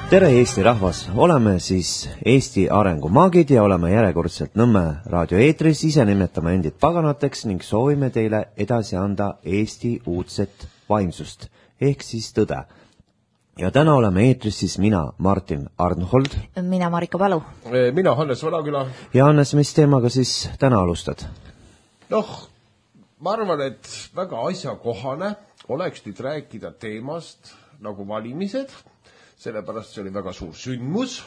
Tere Eesti rahvas, oleme siis Eesti arengumaagid ja oleme järjekordselt Nõmme raadioeetris, ise nimetame endid paganateks ning soovime teile edasi anda Eesti uudset vaimsust, ehk siis tõde. Ja täna oleme eetris siis mina, Martin Arnhold. Mina, Marika Palu. Mina, Hannes Vanaküla. Ja Hannes, mis teemaga siis täna alustad? Ma arvan, et väga asjakohane oleks nüüd rääkida teemast nagu valimised, sellepärast see oli väga suur sündmus.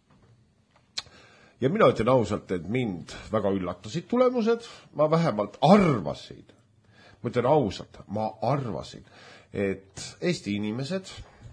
Ja mina ütlen ausalt, et mind väga üllatasid tulemused. Ma vähemalt arvasin, ma ütlen ausalt, ma arvasin, et Eesti inimesed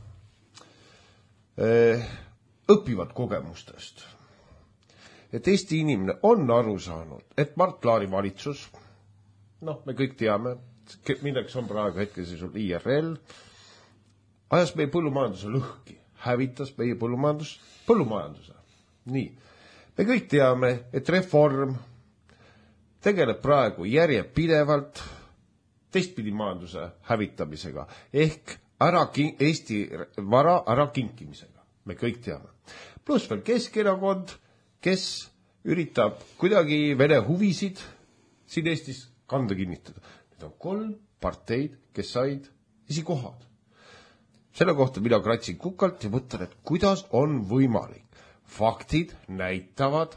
õpivad kogemustest. Et Eesti inimene on aru saanud, et Mart Laari valitsus, me kõik teame, milleks on praegu hetkeseisul IRL, ajas meie põllumajanduse lõhki, hävitas meie põllumajanduse. Nii. Me kõik teame, et reform tegeleb praegu järjepidevalt teistpidi majanduse hävitamisega ehk Eesti vara ära kinkimisega. Me kõik teame. Plus veel Keskerakond, kes üritab kuidagi Vene huvisid siin Eestis kanda kinnitada. Need on 3 parteid, kes said esikohad. Selle kohta mina kratsin kukalt ja mõtlen, et kuidas on võimalik. Faktid näitavad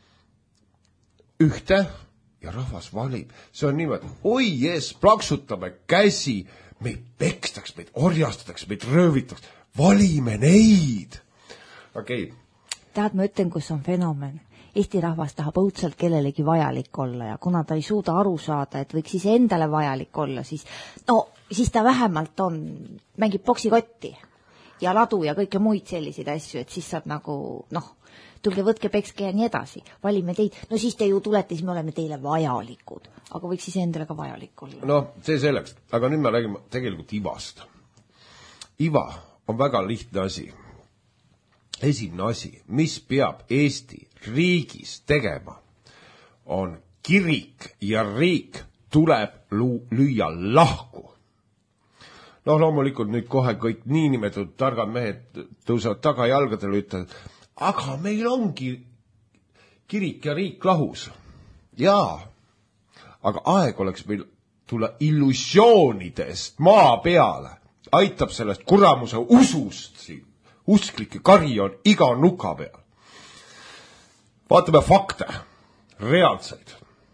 ühte ja rahvas valib. See on niimoodi, oi jees, plaksutame käsi, meid pekstaks, meid orjastataks, meid röövitaks. Valime neid. Okei. Tead, ma ütlen, kus on fenomen. Eesti rahvas tahab õudselt kellelegi vajalik olla ja kuna ta ei suuda aru saada, et võiks siis endale vajalik olla, siis ta vähemalt mängib boksikotti ja ladu ja kõike muid selliseid asju, et siis saab nagu, tulge võtke pekske ja nii edasi. Valime teid. Siis te ju tulete, siis me oleme teile vajalikud. Aga võiks siis endale ka vajalik olla. See selleks. Aga nüüd me räägime tegelikult ivast. Iva on väga lihtne asi. Esimene asi, mis peab Eesti riigis tegema, on kirik ja riik tuleb lüüa lahku. Loomulikult nüüd kohe kõik niinimetatud targad mehed tõusevad tagajalgadele ja ütlevad, aga meil ongi kirik ja riik lahus. Jaa, aga aeg oleks meil tulla illusioonidest maa peale. Aitab sellest kuramuse usust siin. Usklike kari on iga nuka peal. Vaatame fakte, reaalseid.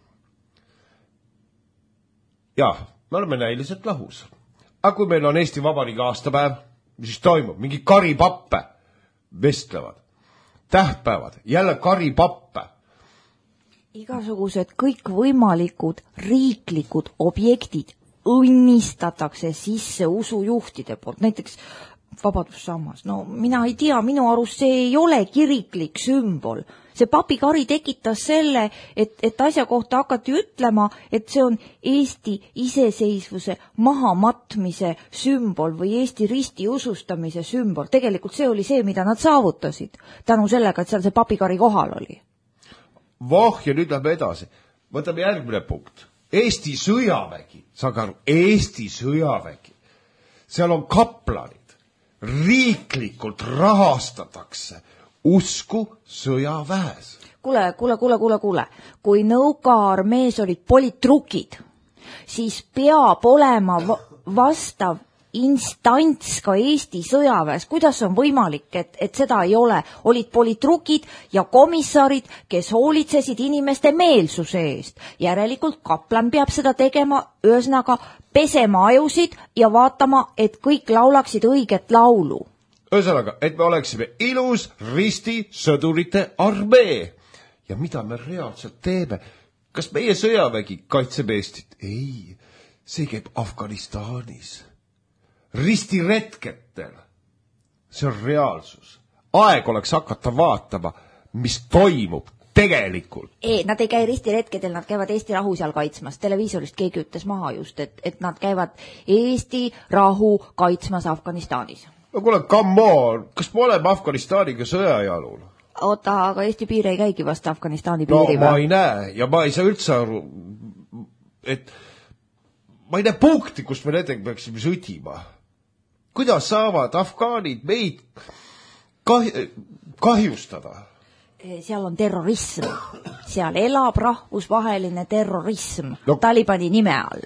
Jah, me oleme näiliselt lahus. Aga kui meil on Eesti Vabariigi aastapäev, mis siis toimub? Mingi karipappe vestlevad. Tähtpäevad, jälle karipappe. Igasugused kõikvõimalikud riiklikud objektid õnnistatakse sisse usujuhtide poolt. Näiteks Vabadussammas. Mina ei tea, minu arust see ei ole kiriklik sümbol. See papikari tekitas selle, et asja kohta hakati ütlema, et see on Eesti iseseisvuse mahamatmise sümbol või Eesti risti usustamise sümbol. Tegelikult see oli see, mida nad saavutasid. Tänu sellega, et seal see papikari kohal oli. Ja nüüd lähme edasi. Võtame järgmine punkt. Eesti sõjavägi. Saage aru, Eesti sõjavägi. Seal on kaplanid. Riiklikult rahastatakse usku sõjaväes. Kuule. Kui nõukaarmees olid politrukid, siis peab olema vastav instants ka Eesti sõjaväes. Kuidas on võimalik, et seda ei ole? Olid politrukid ja komissarid, kes hoolitsesid inimeste meelsuse eest. Järelikult kaplan peab seda tegema, ühesõnaga pesema ajusid ja vaatama, et kõik laulaksid õiget laulu. Ühesõnaga, et me oleksime ilus risti sõdurite armee. Ja mida me reaalselt teeme? Kas meie sõjavägi kaitseb Eestit? Ei, see käib Afganistanis. Ristiretketel. See on reaalsus. Aeg oleks hakata vaatama, mis toimub tegelikult. Nad ei käi ristiretkedel, nad käivad Eesti rahu seal kaitsmas. Televiisorist keegi ütles maha just, et nad käivad Eesti rahu kaitsmas Afganistanis. Kuule, come on, kas me oleme Afganistaniga sõjajalul? Oota, aga Eesti piir ei käigi vasta Afganistani piiri. Ma ei näe ja ma ei saa üldse aru, et ma ei näe punkti, kust me nendega peaksime sõdima. Kuidas saavad afgaanid meid kahjustada. Seal on terrorism. Seal elab rahvusvaheline terrorism Talibani nime all.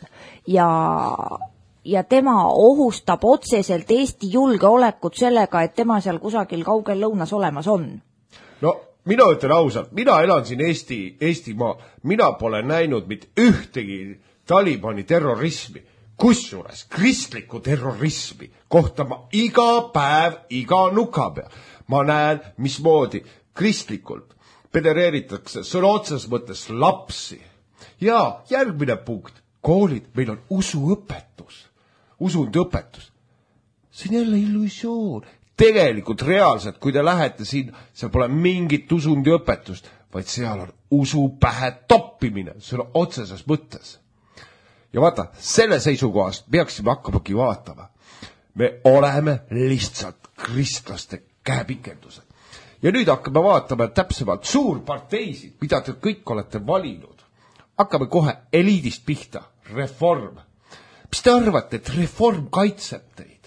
Ja tema ohustab otseselt Eesti julgeolekut sellega, et tema seal kusagil kaugel lõunas olemas on. No, mina ütlen ausalt, mina elan siin Eestimaa. Mina pole näinud mitte ühtegi Talibani terrorismi. Kusjuures kristlikku terrorismi kohta ma iga päev, iga nuka peal. Ma näen, mismoodi kristlikult pedereeritakse sõna otses mõttes lapsi. Ja järgmine punkt, koolid, meil on usundõpetus. See on jälle illusioon. Tegelikult reaalselt, kui te lähete siin, seal pole mingit usundiõpetust, vaid seal on usu pähe toppimine, sõna otseses mõttes. Ja vaata, selle seisukohast peaksime hakkamagi vaatama. Me oleme lihtsalt kristlaste käepikendused. Ja nüüd hakkame vaatama täpsemalt suurparteisid, mida te kõik olete valinud. Hakkame kohe eliidist pihta, reform. Mis te arvate, et reform kaitseb teid?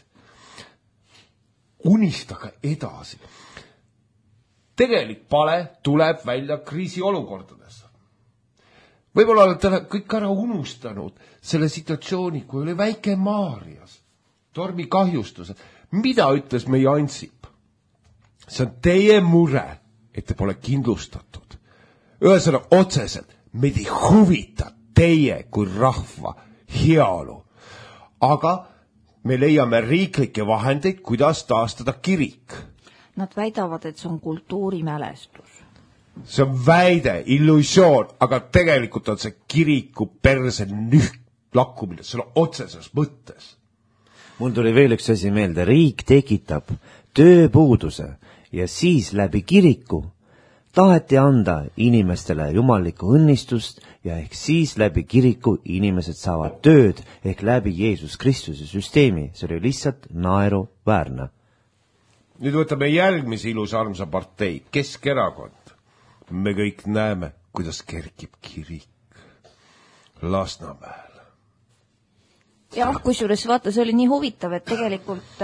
Unistage edasi. Tegelik pale tuleb välja kriisiolukordades. Võib-olla olete kõik ära unustanud selle situatsiooni, kui oli väike Maarias, tormi kahjustused. Mida ütles meie Ansip? See on teie mure, et te pole kindlustatud. Ühesõnaga otseselt, meid ei huvita teie kui rahva heaolu. Aga me leiame riiklikke vahendeid, kuidas taastada kirik. Nad väidavad, et see on kultuurimälestus. See on väide, illusioon, aga tegelikult on see kiriku perse lakkumine, see on otseses mõttes. Mul tuli veel üks asi meelde, riik tekitab tööpuuduse ja siis läbi kiriku taheti anda inimestele jumalikku õnnistust ja ehk siis läbi kiriku inimesed saavad tööd ehk läbi Jeesus Kristuse süsteemi. See oli lihtsalt naeruväärne. Nüüd võtame järgmise ilusarmsa partei, Keskerakond. Me kõik näeme, kuidas kerkib kirik Lasnamäel. Jah, kusjuures vaata, see oli nii huvitav, et tegelikult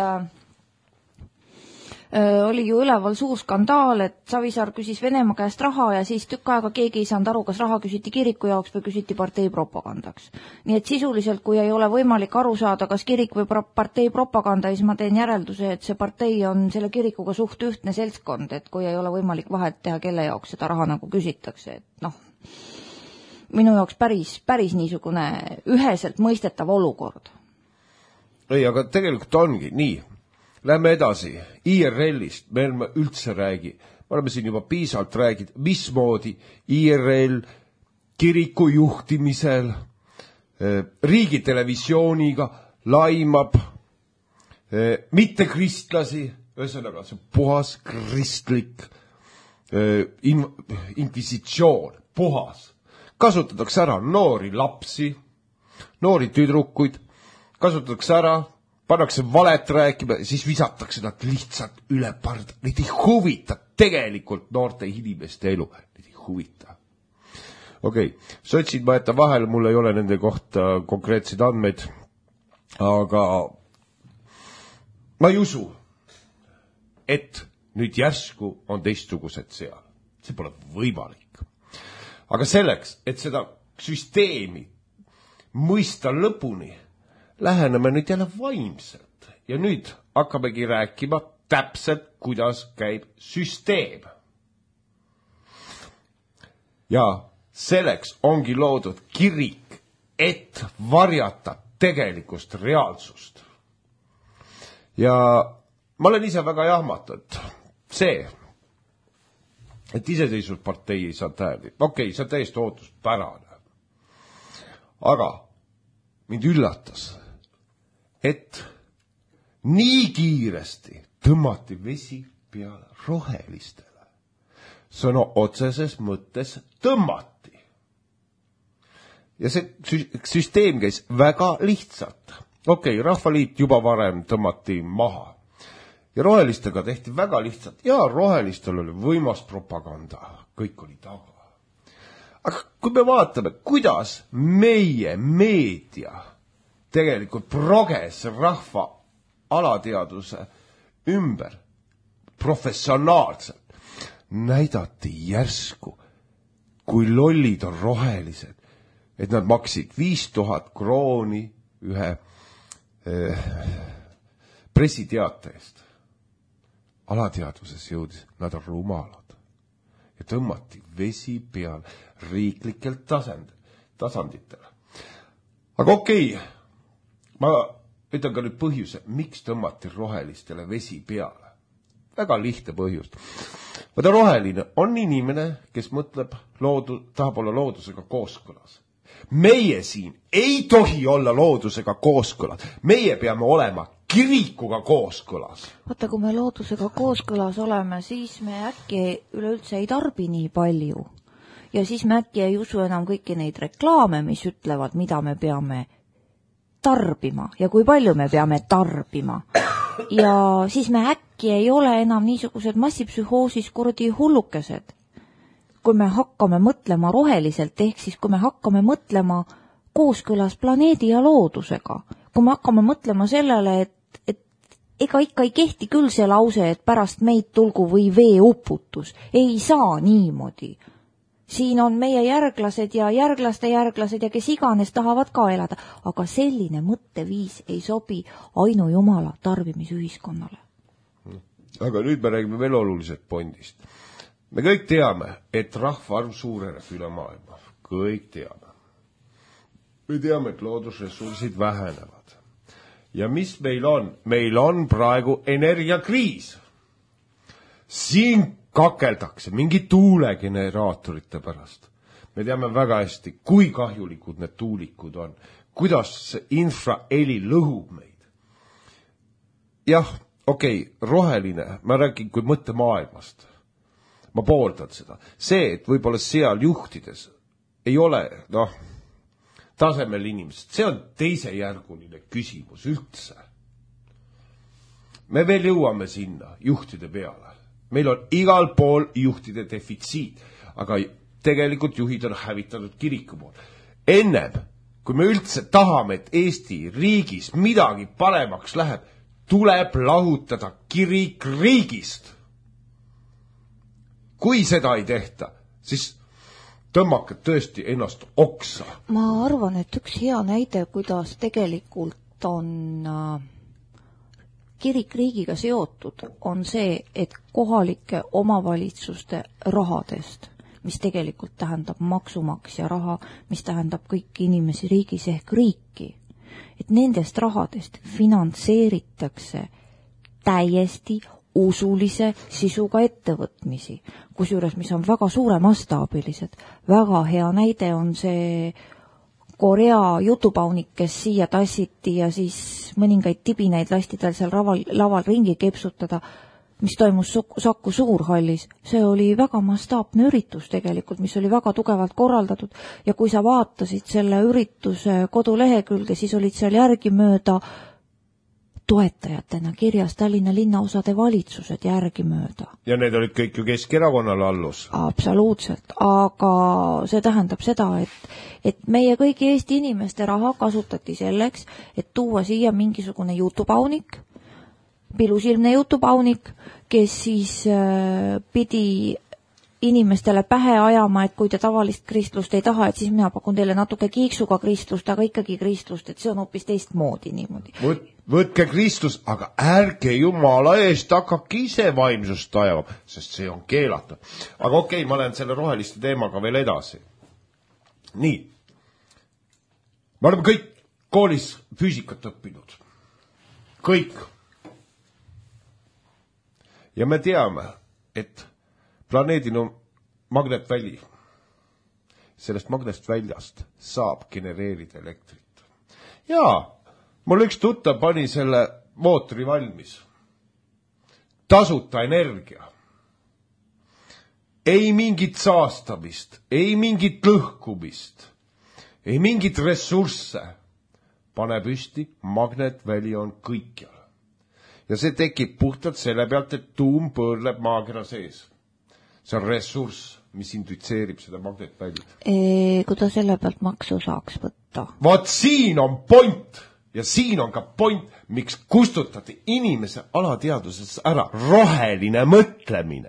oli ju üleval suur skandaal, et Savisaar küsis Venemaa käest raha ja siis tükk aega keegi ei saanud aru, kas raha küsiti kiriku jaoks või küsiti partei propagandaks. Nii et sisuliselt, kui ei ole võimalik aru saada, kas kirik või partei propaganda, siis ma teen järelduse, et see partei on selle kirikuga suht ühtne seltskond, et kui ei ole võimalik vahet teha, kelle jaoks seda raha nagu küsitakse, et noh, minu jaoks päris niisugune üheselt mõistetav olukord. Ei, aga tegelikult ongi nii. Lähme edasi. IRL-ist me üldse räägi. Me oleme siin juba piisavalt rääginud, mismoodi IRL kiriku juhtimisel riigitelevisiooniga laimab mitte kristlasi, ühesõnaga see puhas kristlik inkvisitsioon, puhas. Kasutatakse ära noori lapsi, noori tüdrukuid, kasutatakse ära, pannakse valet rääkima, siis visatakse nad lihtsalt üle parda. Neid ei huvita tegelikult noorte inimeste elu. Neid ei huvita. Okei, sotsid ma jätan vahel, mul ei ole nende kohta konkreetseid andmeid, aga ma ei usu, et nüüd järsku on teistsugused seal. See pole võimalik. Aga selleks, et seda süsteemi mõista lõpuni, läheneme nüüd jälle vaimselt ja nüüd hakkamegi rääkima täpselt, kuidas käib süsteem. Ja selleks ongi loodud kirik, et varjata tegelikust reaalsust. Ja ma olen ise väga jahmatud. See, et iseseisvuspartei ei saa tähele. Okei, see on täiesti ootuspärane. Aga mind üllatas, et nii kiiresti tõmmati vesi peale rohelistele. Sõna otseses mõttes tõmmati. Ja see süsteem käis väga lihtsalt. Okei, Rahvaliit juba varem tõmmati maha. Ja rohelistega tehti väga lihtsalt. Ja rohelistel oli võimas propaganda. Kõik oli taga. Aga kui me vaatame, kuidas meie meedia tegelikult proges rahva alateaduse ümber professionaalselt näidati järsku, kui lollid on rohelised, et nad maksid 5000 krooni ühe pressiteate eest. Alateadvuses jõudis, nad on rumalad. Ja tõmmati vesi peal riiklikelt tasanditele. Aga okei, ma ütlen ka nüüd põhjuse, miks tõmmati rohelistele vesi peale. Väga lihtne põhjus. Vaata, roheline on inimene, kes mõtleb, tahab olla loodusega kooskõlas. Meie siin ei tohi olla loodusega kooskõlas. Meie peame olema kirikuga kooskõlas. Vaata, kui me loodusega kooskõlas oleme, siis me äkki üleüldse ei tarbi nii palju. Ja siis me äkki ei usu enam kõiki neid reklaame, mis ütlevad, mida me peame tarbima ja kui palju me peame tarbima. Ja siis me äkki ei ole enam niisugused massipsühhoosis kuradi hullukesed. Kui me hakkame mõtlema roheliselt, ehk siis kui me hakkame mõtlema kooskõlas planeedi ja loodusega, kui me hakkame mõtlema sellele, et ega ikka ei kehti küll see lause, et pärast meid tulgu või veeuputus. Ei saa niimoodi. Siin on meie järglased ja järglaste järglased ja kes iganes tahavad ka elada, aga selline mõtteviis ei sobi ainujumala tarbimisühiskonnale. Aga nüüd me räägime veel oluliselt pointist. Me kõik teame, et rahvaarv suureneb üle maailma. Kõik teame. Me teame, et loodusressursid vähenevad. Ja mis meil on? Meil on praegu energiakriis. Siin kakeldakse mingi tuulegeneraatorite pärast. Me teame väga hästi, kui kahjulikud need tuulikud on. Kuidas infraheli lõhub meid. Jah, okei, roheline, ma räägin kui mõtte maailmast. Ma pooldan seda. See, et võib-olla seal juhtides ei ole, tasemel inimesed, see on teisejärguline küsimus üldse. Me veel jõuame sinna juhtide peale. Meil on igal pool juhtide defitsiit, aga tegelikult juhid on hävitatud kiriku pool. Ennem, kui me üldse tahame, et Eesti riigis midagi paremaks läheb, tuleb lahutada kirik riigist. Kui seda ei tehta, siis tõmmake tõesti ennast oksa. Ma arvan, et üks hea näide, kuidas tegelikult on kirik riigiga seotud, on see, et kohalike omavalitsuste rahadest, mis tegelikult tähendab maksumaksja raha, mis tähendab kõiki inimesi riigis ehk riiki, et nendest rahadest finantseeritakse täiesti usulise sisuga ettevõtmisi, kusjuures mis on väga suuremastaabilised. Väga hea näide on see Korea jutupaunik, kes siia tassiti ja siis mõningaid tibineid lasti tal seal laval ringi kepsutada, mis toimus Saku Suurhallis. See oli väga mastaapne üritus tegelikult, mis oli väga tugevalt korraldatud ja kui sa vaatasid selle ürituse kodulehekülge, siis olid seal järgimööda toetajatena kirjas Tallinna linnaosade valitsused järgimööda. Ja need olid kõik ju Keskerakonnale allus. Absoluutselt, aga see tähendab seda, et meie kõigi Eesti inimeste raha kasutati selleks, et tuua siia mingisugune jutupaunik, pilusilmne jutupaunik, kes siis pidi inimestele pähe ajama, et kui te tavalist kristlust ei taha, et siis mina pakun teile natuke kiiksuga kristlust, aga ikkagi kristlust, et see on hoopis teistmoodi niimoodi. Võtke kristlus, aga ärge jumala eest hakake ise vaimsust ajama, sest see on keelatud. Aga okei, ma lähen selle roheliste teemaga veel edasi. Nii. Me oleme kõik koolis füüsikat õppinud. Kõik. Ja me teame, et planeedil on magnetväli. Sellest magnetväljast saab genereerida elektrit. Jaa, mul üks tuttav pani selle mootori valmis. Tasuta energia. Ei mingit saastamist, ei mingit lõhkumist, ei mingit ressursse. Pane püsti, magnetväli on kõikjal. Ja see tekib puhtalt selle pealt, et tuum pöörleb maakera sees. See on ressurss, mis indutseerib seda magnetväljit. Kui ta selle pealt maksu saaks võtta? Vaat siin on point! Ja siin on ka point, miks kustutati inimese alateadvuses ära roheline mõtlemine.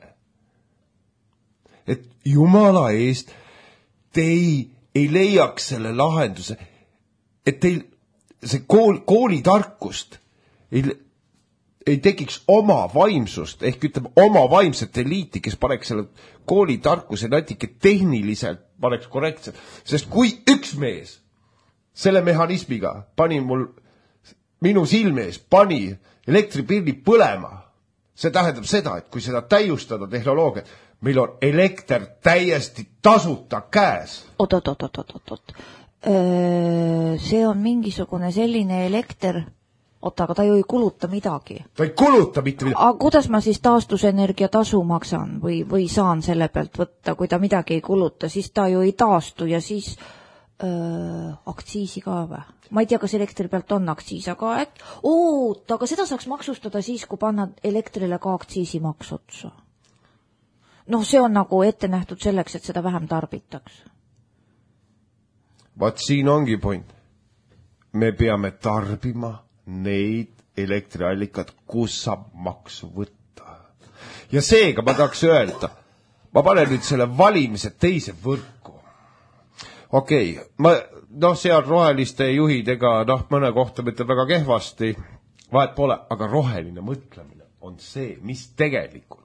Et jumala eest te ei leiaks selle lahenduse, et teil see koolitarkust ei tekiks oma vaimsust, ehk ütleme oma vaimset eliiti, kes paneks selle koolitarkuse natuke tehniliselt, paneks korrektselt. Sest kui üks mees selle mehhanismiga pani minu silme ees, pani elektripilli põlema, see tähendab seda, et kui seda täiustada tehnoloogiat, meil on elekter täiesti tasuta käes. Oot. See on mingisugune selline elekter, aga ta ju ei kuluta midagi. Ta ei kuluta mitte midagi. Aga kuidas ma siis taastusenergia tasu maksan või saan selle pealt võtta, kui ta midagi ei kuluta, siis ta ju ei taastu ja siis aktsiisi ka või? Ma ei tea, kas elektri pealt on aktsiis, aga aga seda saaks maksustada siis, kui panna elektrile ka aktsiisimaks otsa. See on nagu ette nähtud selleks, et seda vähem tarbitaks. Vaat siin ongi point. Me peame tarbima neid elektriallikad, kus saab maksu võtta. Ja seega ma tahaks öelda, ma panen nüüd selle valimise teise võrku. Okei, seal roheliste juhid mõne kohta mõtleb väga kehvasti, vahet pole, aga roheline mõtlemine on see, mis tegelikult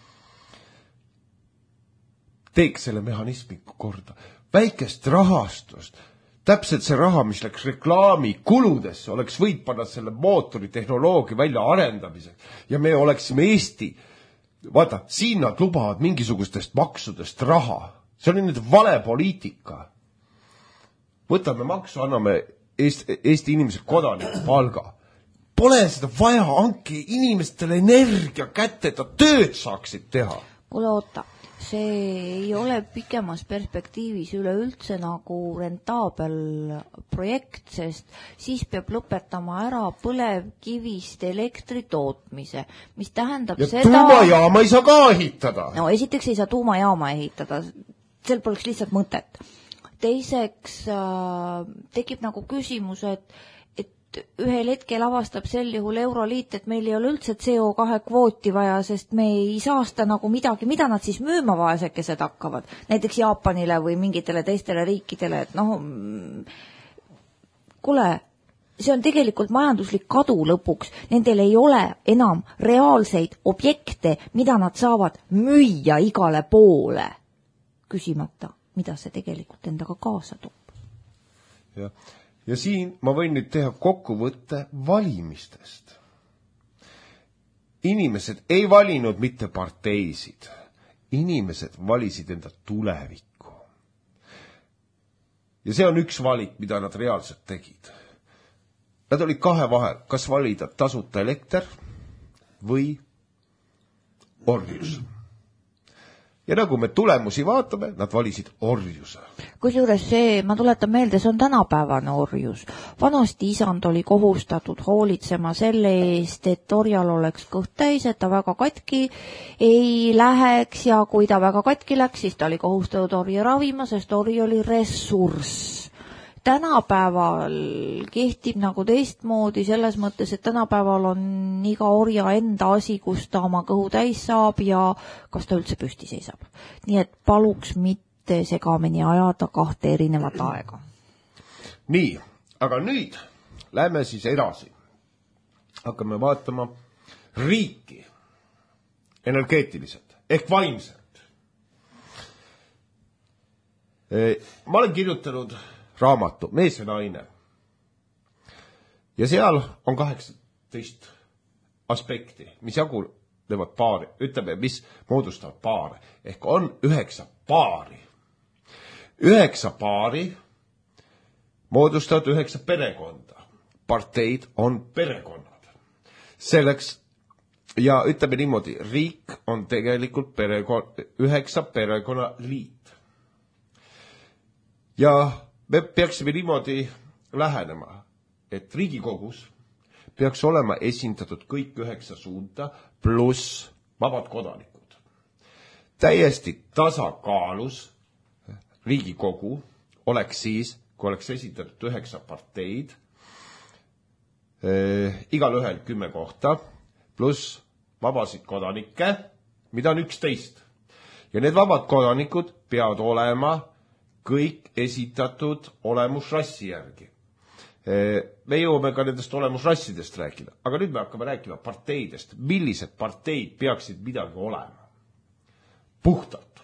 teeks selle mehhanismi korda. Väikest rahastust, täpselt see raha, mis läks reklaami kuludesse, oleks võid panna selle mootori tehnoloogia välja arendamiseks ja me oleksime Eesti. Vaata, siin nad lubavad mingisugustest maksudest raha. See on nüüd vale poliitika. Võtame maksu, anname Eesti inimesed kodaniku palga. Pole seda vaja, anke inimestele energia kätte, et ta tööd saaksid teha. Kuule, oota. See ei ole pikemas perspektiivis üleüldse nagu rentaabel projekt, sest siis peab lõpetama ära põlevkivist elektri tootmise, mis tähendab ja tuumajaama ei saa ka ehitada. Esiteks ei saa tuumajaama ehitada, sel poleks lihtsalt mõtet. Teiseks tekib nagu küsimus, et ühel hetkel avastab sel juhul Euroliit, et meil ei ole üldse CO2 kvooti vaja, sest me ei saasta nagu midagi, mida nad siis müüma vaesekesed hakkavad, näiteks Jaapanile või mingitele teistele riikidele, et kuule, see on tegelikult majanduslik kadu lõpuks, nendel ei ole enam reaalseid objekte, mida nad saavad müüa igale poole, küsimata, mida see tegelikult endaga kaasa toob. Jah. Ja siin ma võin nüüd teha kokkuvõtte valimistest. Inimesed ei valinud mitte parteisid. Inimesed valisid enda tulevikku. Ja see on üks valik, mida nad reaalselt tegid. Nad olid kahe vahel, kas valida tasuta elekter või orjus. Ja nagu me tulemusi vaatame, nad valisid orjuse. Kusjuures see, ma tuletan meelde, see on tänapäevane orjus. Vanasti isand oli kohustatud hoolitsema selle eest, et orjal oleks kõht täis, et ta väga katki ei läheks ja kui ta väga katki läks, siis ta oli kohustatud orja ravima, sest ori oli ressurss. Tänapäeval kehtib nagu teistmoodi selles mõttes, et tänapäeval on iga orja enda asi, kus ta oma kõhu täis saab ja kas ta üldse püsti seisab. Nii et paluks mitte segamini ajada kahte erinevat aega. Nii, aga nüüd lähme siis edasi. Hakkame vaatama riiki energeetiliselt ehk vaimselt. Ma olen kirjutanud raamatu Mees ja naine. Ja seal on 18 aspekti, mis jagunevad paari, ütleme, mis moodustavad paare. Ehk on 9 paari. 9 paari moodustavad 9 perekonda. Parteid on perekonnad. Selleks, ja ütleme niimoodi, riik on tegelikult 9 perekonnaliit. Ja me peaksime niimoodi lähenema, et Riigikogus peaks olema esindatud kõik 9 suunda pluss vabad kodanikud. Täiesti tasakaalus Riigikogu oleks siis, kui oleks esindatud 9 parteid igal ühel 10 kohta, pluss vabasid kodanikke, mida on 11. Ja need vabad kodanikud peavad olema kõik esitatud olemusrassi järgi. Me jõuame ka nendest olemusrassidest rääkida, aga nüüd me hakkame rääkima parteidest. Millised parteid peaksid midagi olema? Puhtalt.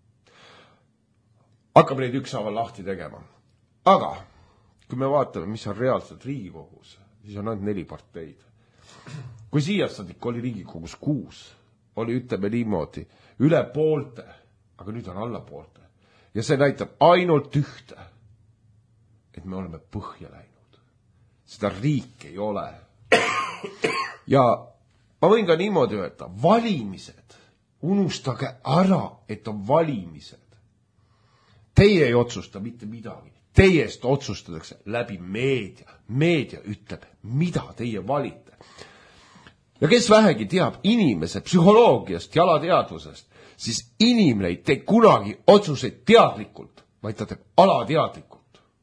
Hakkame neid ükshaaval lahti tegema. Aga kui me vaatame, mis on reaalselt Riigikogus, siis on ainult 4 parteid. Kui siiastadik oli Riigikogus 6, oli ütleme niimoodi, üle poolte, aga nüüd on alla poolte. Ja see näitab ainult ühte, et me oleme põhja läinud. Seda riik ei ole. Ja ma võin ka niimoodi öelda, valimised, unustage ära, et on valimised. Teie ei otsusta mitte midagi. Teiest otsustatakse läbi meedia. Meedia ütleb, mida teie valite. Ja kes vähegi teab inimese psühholoogiast ja alateadvusest, siis inimene ei tee kunagi otsuseid teadlikult, vaid ta teeb alateadlikult.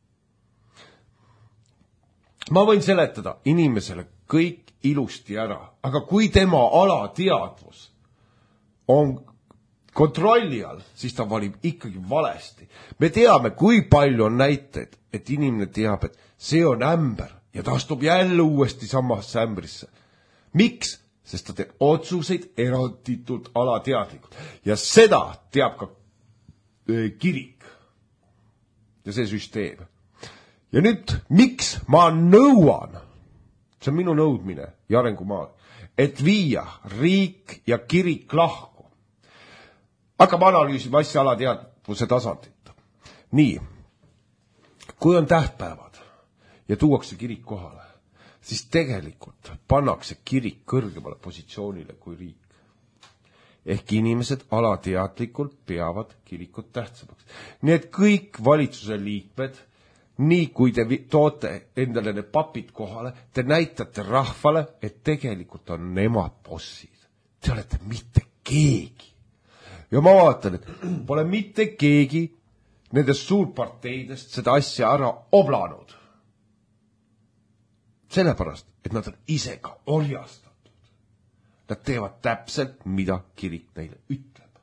Ma võin seletada inimesele kõik ilusti ära, aga kui tema alateadvus on kontrolli all, siis ta valib ikkagi valesti. Me teame, kui palju on näiteid, et inimene teab, et see on ämber ja ta astub jälle uuesti samasse ämbrisse. Miks? Sest ta teeb otsuseid eranditult alateadlikult. Ja seda teab ka kirik ja see süsteem. Ja nüüd, miks ma nõuan, see on minu nõudmine ja arengumaal, et viia riik ja kirik lahku. Hakkame analüüsima asja alateadvuse tasandit. Nii, kui on tähtpäevad ja tuuakse kirik kohale, siis tegelikult pannakse kirik kõrgemale positsioonile kui riik. Ehk inimesed alateadlikult peavad kirikut tähtsamaks. Nii et kõik valitsuse liikmed, nii kui te toote endale need papid kohale, te näitate rahvale, et tegelikult on nemad bossid. Te olete mitte keegi. Ja ma vaatan, et pole mitte keegi nendest suurparteidest seda asja ära oblanud. Sellepärast, et nad on ise ka orjastatud. Nad teevad täpselt, mida kirik neile ütleb.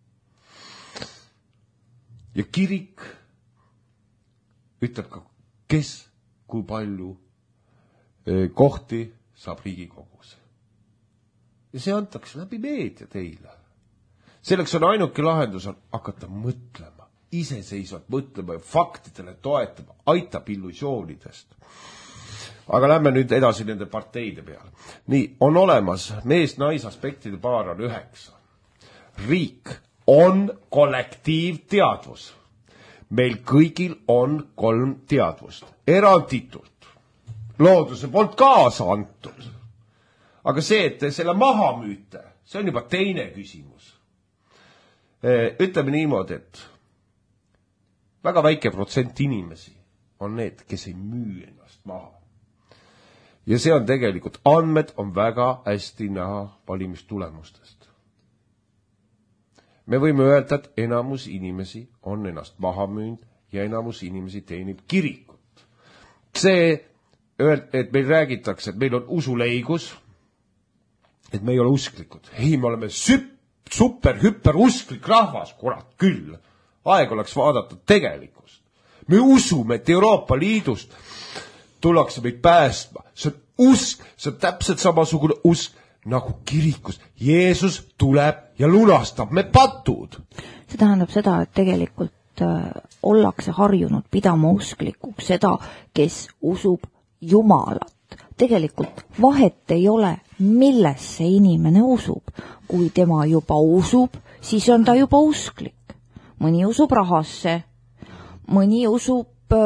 Ja kirik ütleb ka, kes kui palju kohti saab Riigikogus. Ja see antakse läbi meedia teile. Selleks on ainuke lahendus on hakata mõtlema, iseseisvalt mõtlema ja faktidele toetama, aitab illusioonidest. Aga lähme nüüd edasi nende parteide peale. Nii, on olemas mees-naisaspektide paar on 9. Riik on kollektiivteadvus. Meil kõigil on 3 teadvust. Eranditult. Looduse poolt kaasa antud. Aga see, et te selle maha müüte, see on juba teine küsimus. Ütleme niimoodi, et väga väike protsent inimesi on need, kes ei müü ennast maha. Ja see on tegelikult, andmed on väga hästi näha valimistulemustest. Me võime öelda, et enamus inimesi on ennast maha müünud ja enamus inimesi teenib kirikut. See, et meil räägitakse, et meil on usuleigus, et me ei ole usklikud. Ei, me oleme super-hüper-usklik rahvas, kurat küll. Aeg oleks vaadata tegelikkust. Me usume, et Euroopa Liidust tullakse meid päästma. See on usk, see on täpselt samasugune usk nagu kirikus. Jeesus tuleb ja lunastab me patud. See tähendab seda, et tegelikult ollakse harjunud pidama usklikuks seda, kes usub Jumalat. Tegelikult vahet ei ole, milles see inimene usub. Kui tema juba usub, siis on ta juba usklik. Mõni usub rahasse, mõni usub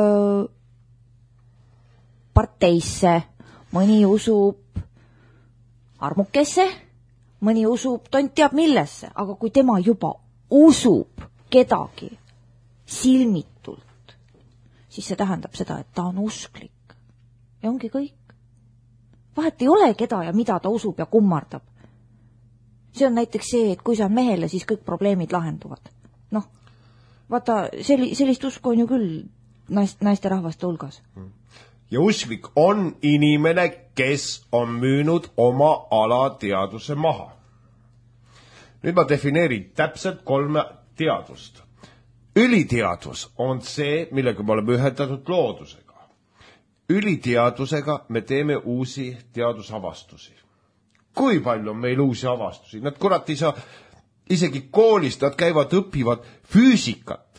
parteisse, mõni usub armukesse, mõni usub tont teab millesse, aga kui tema juba usub kedagi silmitult, siis see tähendab seda, et ta on usklik. Ja ongi kõik. Vahet ei ole keda ja mida ta usub ja kummardab. See on näiteks see, et kui sa on mehele, siis kõik probleemid lahenduvad. Noh, vaata, sellist usku on ju küll naiste rahvaste hulgas. Ja usklik on inimene, kes on müünud oma alateaduse maha. Nüüd ma defineerin täpselt 3 teadust. Üliteadus on see, millega me oleme ühendatud loodusega. Üliteadusega me teeme uusi teadusavastusi. Kui palju on meil uusi avastusi? Nad kurat ei saa, isegi koolist nad käivad, õpivad füüsikat,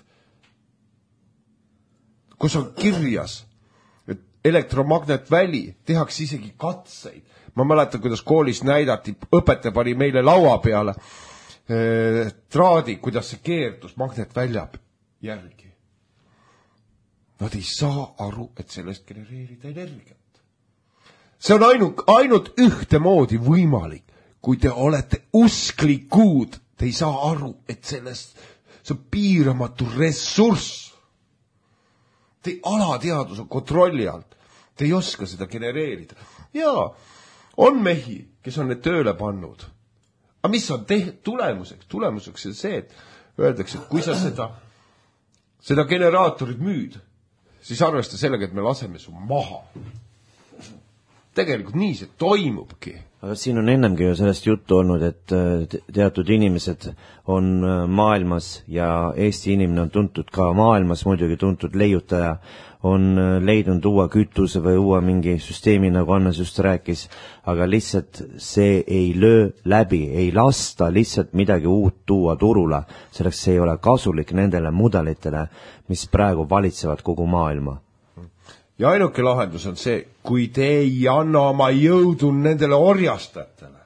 kus on kirjas, et elektromagnetväli tehakse isegi katseid. Ma mäletan, kuidas koolis näidati, õpetaja pani meile laua peale traadi, kuidas see keerdus magnetvälja järgi. Nad ei saa aru, et sellest genereerida energiat. See on ainult ühtemoodi võimalik, kui te olete usklikud. Te ei saa aru, et sellest see on piiramatu ressurss. Te alateadus on kontrolli alt. Te ei oska seda genereerida. Jaa, on mehi, kes on need tööle pannud. Aga mis on tulemuseks? Tulemuseks on see, et öeldakse, et kui sa seda generaatorit müüd, siis arvesta sellega, et me laseme su maha. Tegelikult nii see toimubki. Aga siin on ennemgi ju sellest juttu olnud, et teatud inimesed on maailmas ja Eesti inimene on tuntud ka maailmas, muidugi tuntud leiutaja, on leidnud uue kütuse või uue mingi süsteemi, nagu Annes just rääkis, aga lihtsalt see ei löö läbi, ei lasta lihtsalt midagi uut tuua turule, selleks see ei ole kasulik nendele mudelitele, mis praegu valitsevad kogu maailma. Ja ainuke lahendus on see, kui te ei anna oma jõudu nendele orjastajatele.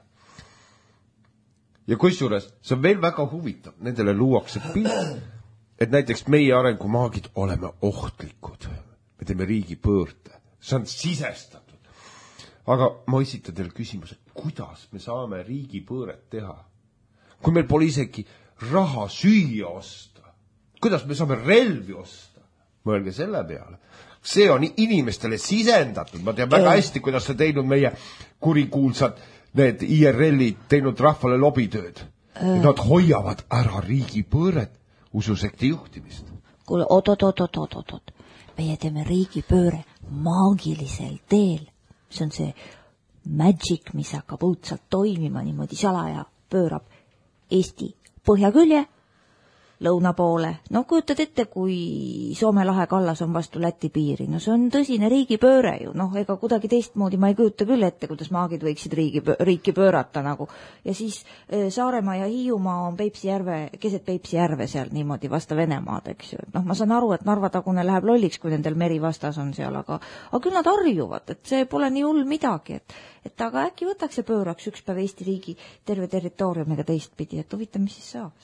Ja kusjuures, see on veel väga huvitav, nendele luuakse pilt, et näiteks meie arengumaagid oleme ohtlikud. Me teeme riigipöörde. See on sisestatud. Aga ma esitan teile küsimuse, kuidas me saame riigipööret teha? Kui meil pole isegi raha süüa osta. Kuidas me saame relvi osta? Mõelge selle peale. See on inimestele sisendatud. Ma tean väga hästi, kuidas see teinud meie kurikuulsad, need IRL-id teinud rahvale lobitööd. Nad hoiavad ära riigipööret, ususekti juhtimist. Kuule, oot. Meie teeme riigipööre maagilisel teel. See on see magic, mis hakkab õudselt toimima niimoodi salaja, pöörab Eesti põhjakülje lõuna poole. No kujutad ette, kui Soome lahe kallas on vastu Läti piiri. No see on tõsine riigipööre ju. Noh, ega kuidagi teistmoodi ma ei kujuta küll ette, kuidas maagid võiksid riiki pöörata nagu. Ja siis Saaremaa ja Hiiumaa on keset Peipsi järve seal niimoodi vasta Venemaad, eks ju. Noh, ma saan aru, et Narva-tagune läheb lolliks, kui nendel meri vastas on seal, aga küll nad harjuvad, et see pole nii hull midagi, et aga äkki võtaks ja pööraks üks päev Eesti riigi terve territooriumiga teistpidi, et huvita, mis siis saaks.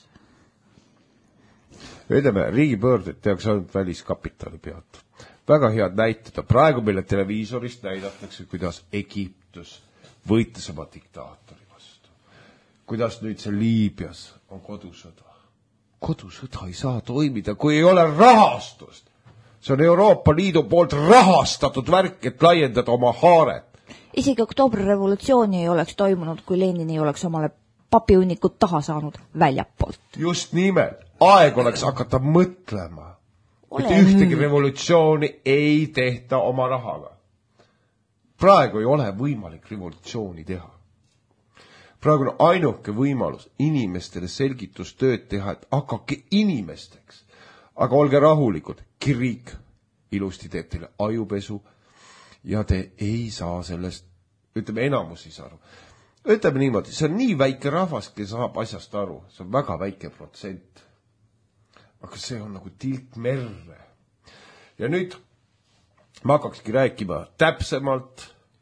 Ütleme, riigipöörded tehakse ainult väliskapitali pealt. Väga head näitada. Praegu meile televiisorist näidatakse, kuidas Egiptus võitles oma diktaatori vastu. Kuidas nüüd see Liibüas on kodusõda. Kodusõda ei saa toimida, kui ei ole rahastust. See on Euroopa Liidu poolt rahastatud värk, et laiendada oma haaret. Isegi oktoobrirevolutsiooni ei oleks toimunud, kui Lenin ei oleks omale papiunnikud taha saanud väljapoolt. Just nimelt. Aeg oleks hakata mõtlema, et ühtegi revolutsiooni ei tehta oma rahaga. Praegu ei ole võimalik revolutsiooni teha. Praegu on ainuke võimalus inimestele selgitustööd teha, et hakake inimesteks. Aga olge rahulikud, kirik ilusti teeb teile ajupesu ja te ei saa sellest, ütleme enamus ei saa aru. Ütleme niimoodi, see on nii väike rahvas, kes saab asjast aru, see on väga väike protsent. Aga see on nagu tilk merre. Ja nüüd ma hakkakski rääkima täpsemalt.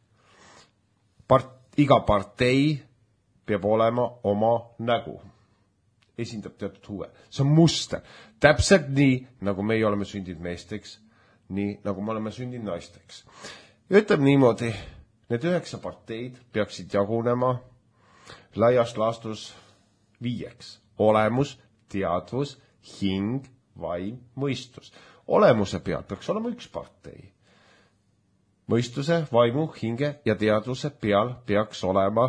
Iga partei peab olema oma nägu. Esindab teatud huve. See on muster. Täpselt nii, nagu meie oleme sündinud meesteks, nii nagu me oleme sündinud naisteks. Ja ütleme niimoodi, need 9 parteid peaksid jagunema laias laastus 5. Olemus, teadvus, hing, vaim, mõistus. Olemuse peal peaks olema 1 partei. Mõistuse, vaimu, hinge ja teadvuse peal peaks olema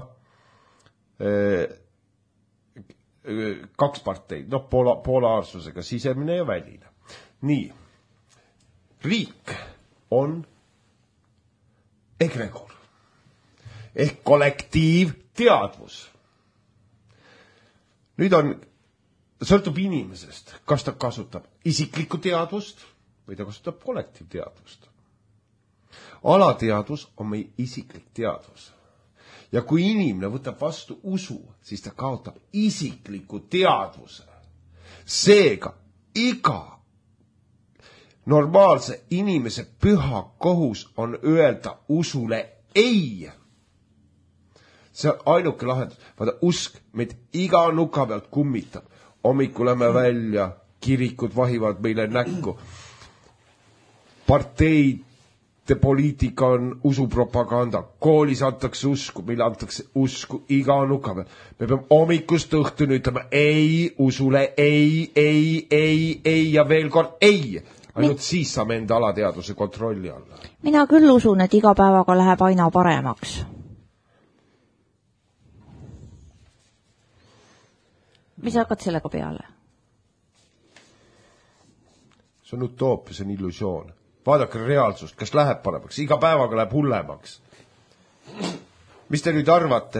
2 parteid. Noh, polaarsusega sisemine ja väline. Nii. Riik on egregor ehk kollektiivteadvus. Nüüd sõltub inimesest, kas ta kasutab isiklikku teadvust või ta kasutab kollektiivteadvust. Alateadvus on meie isiklik teadvus. Ja kui inimene võtab vastu usu, siis ta kaotab isikliku teadvuse. Seega iga normaalse inimese püha kohus on öelda usule ei. See on ainuke lahendus. Vaata, usk meid iga nuka pealt kummitab. Hommikul lähme välja, kirikud vahivad meile näkku. Parteide poliitika on usupropaganda. Koolis antakse usku, meile antakse usku iga nuka pealt. Me peame hommikust õhtuni ütlema ei usule, ei ja veel kord ei. Ainult siis saame enda alateadvuse kontrolli alla. Mina küll usun, et iga päevaga läheb aina paremaks. Mis hakkad sellega peale? See on utoopia, see on illusioon. Vaadake reaalsust, kas läheb paremaks? Iga päevaga läheb hullemaks. Mis te nüüd arvate,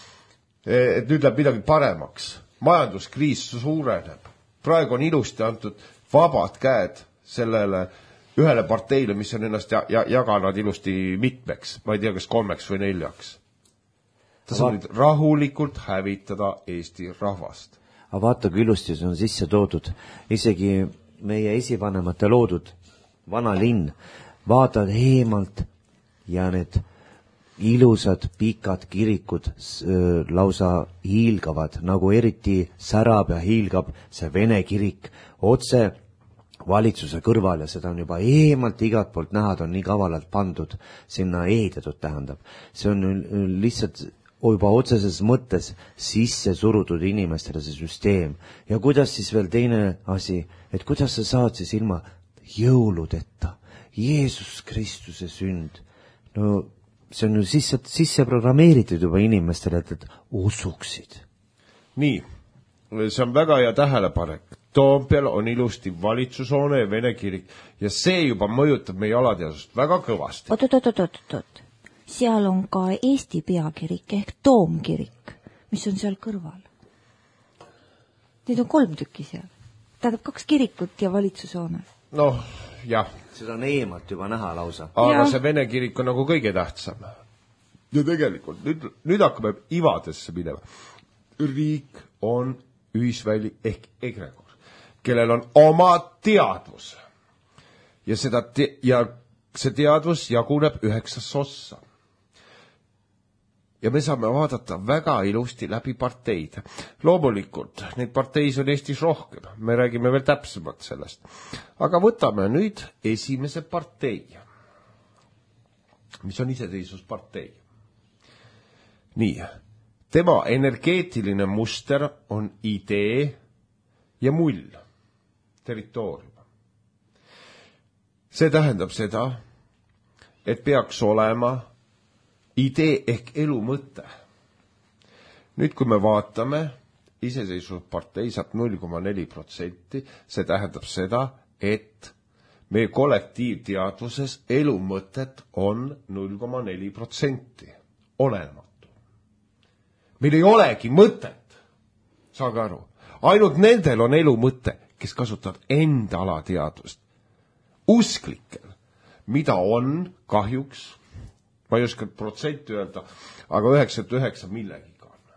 et nüüd läheb midagi paremaks? Majanduskriis suureneb. Praegu on ilusti antud vabad käed sellele ühele parteile, mis on ennast jaganud ilusti mitmeks. Ma ei tea, kas 3 või 4. Ta saab nüüd rahulikult hävitada Eesti rahvast. Aga vaata, kui ilusti see on sisse toodud. Isegi meie esivanemate loodud vana linn. Vaatad eemalt ja need ilusad pikad kirikud lausa hiilgavad, nagu eriti särab ja hiilgab see Vene kirik otse valitsuse kõrval ja seda on juba eemalt igat poolt näha, on nii kavalalt pandud, sinna ehitatud tähendab. See on lihtsalt juba otseses mõttes sisse surutud inimestele see süsteem. Ja kuidas siis veel teine asi, et kuidas sa saad siis ilma jõuludeta, Jeesus Kristuse sünd. No see on ju sisse programmeeritud juba inimestele, et usuksid. Nii, see on väga hea tähelepanek. Toompeal on ilusti valitsushoone ja Vene kirik ja see juba mõjutab meie alateadvust väga kõvasti. Oot. Seal on ka Eesti peakirik ehk Toomkirik, mis on seal kõrval. Neid on 3 tükki seal. Tähendab 2 kirikut ja valitsushoone. Noh, jah. Seda on eemalt juba näha lausa. Aga see Vene kirik on nagu kõige tähtsam. Ja tegelikult, nüüd hakkame ivadesse minema. Riik on ühisväli ehk egregor, kellel on oma teadvus. Ja see teadvus jaguneb 9 ossa. Ja me saame vaadata väga ilusti läbi parteid. Loomulikult, neid parteis on Eestis rohkem. Me räägime veel täpsemalt sellest. Aga võtame nüüd esimese partei, mis on iseseisvuspartei. Nii, tema energeetiline muster on idee ja mull, territoorium. See tähendab seda, et peaks olema idee ehk elu mõte. Nüüd, kui me vaatame, iseseisvuspartei saab 0,4%, see tähendab seda, et meie kollektiivteadvuses elu mõtet on 0,4%. Olematu. Meil ei olegi mõtet. Saage aru. Ainult nendel on elu mõte, kes kasutavad enda alateadvust. Usklikel, mida on kahjuks, ma ei oska protsenti öelda, aga 99 millegiga on.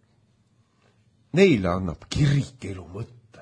Neile annab kirik elu mõtte.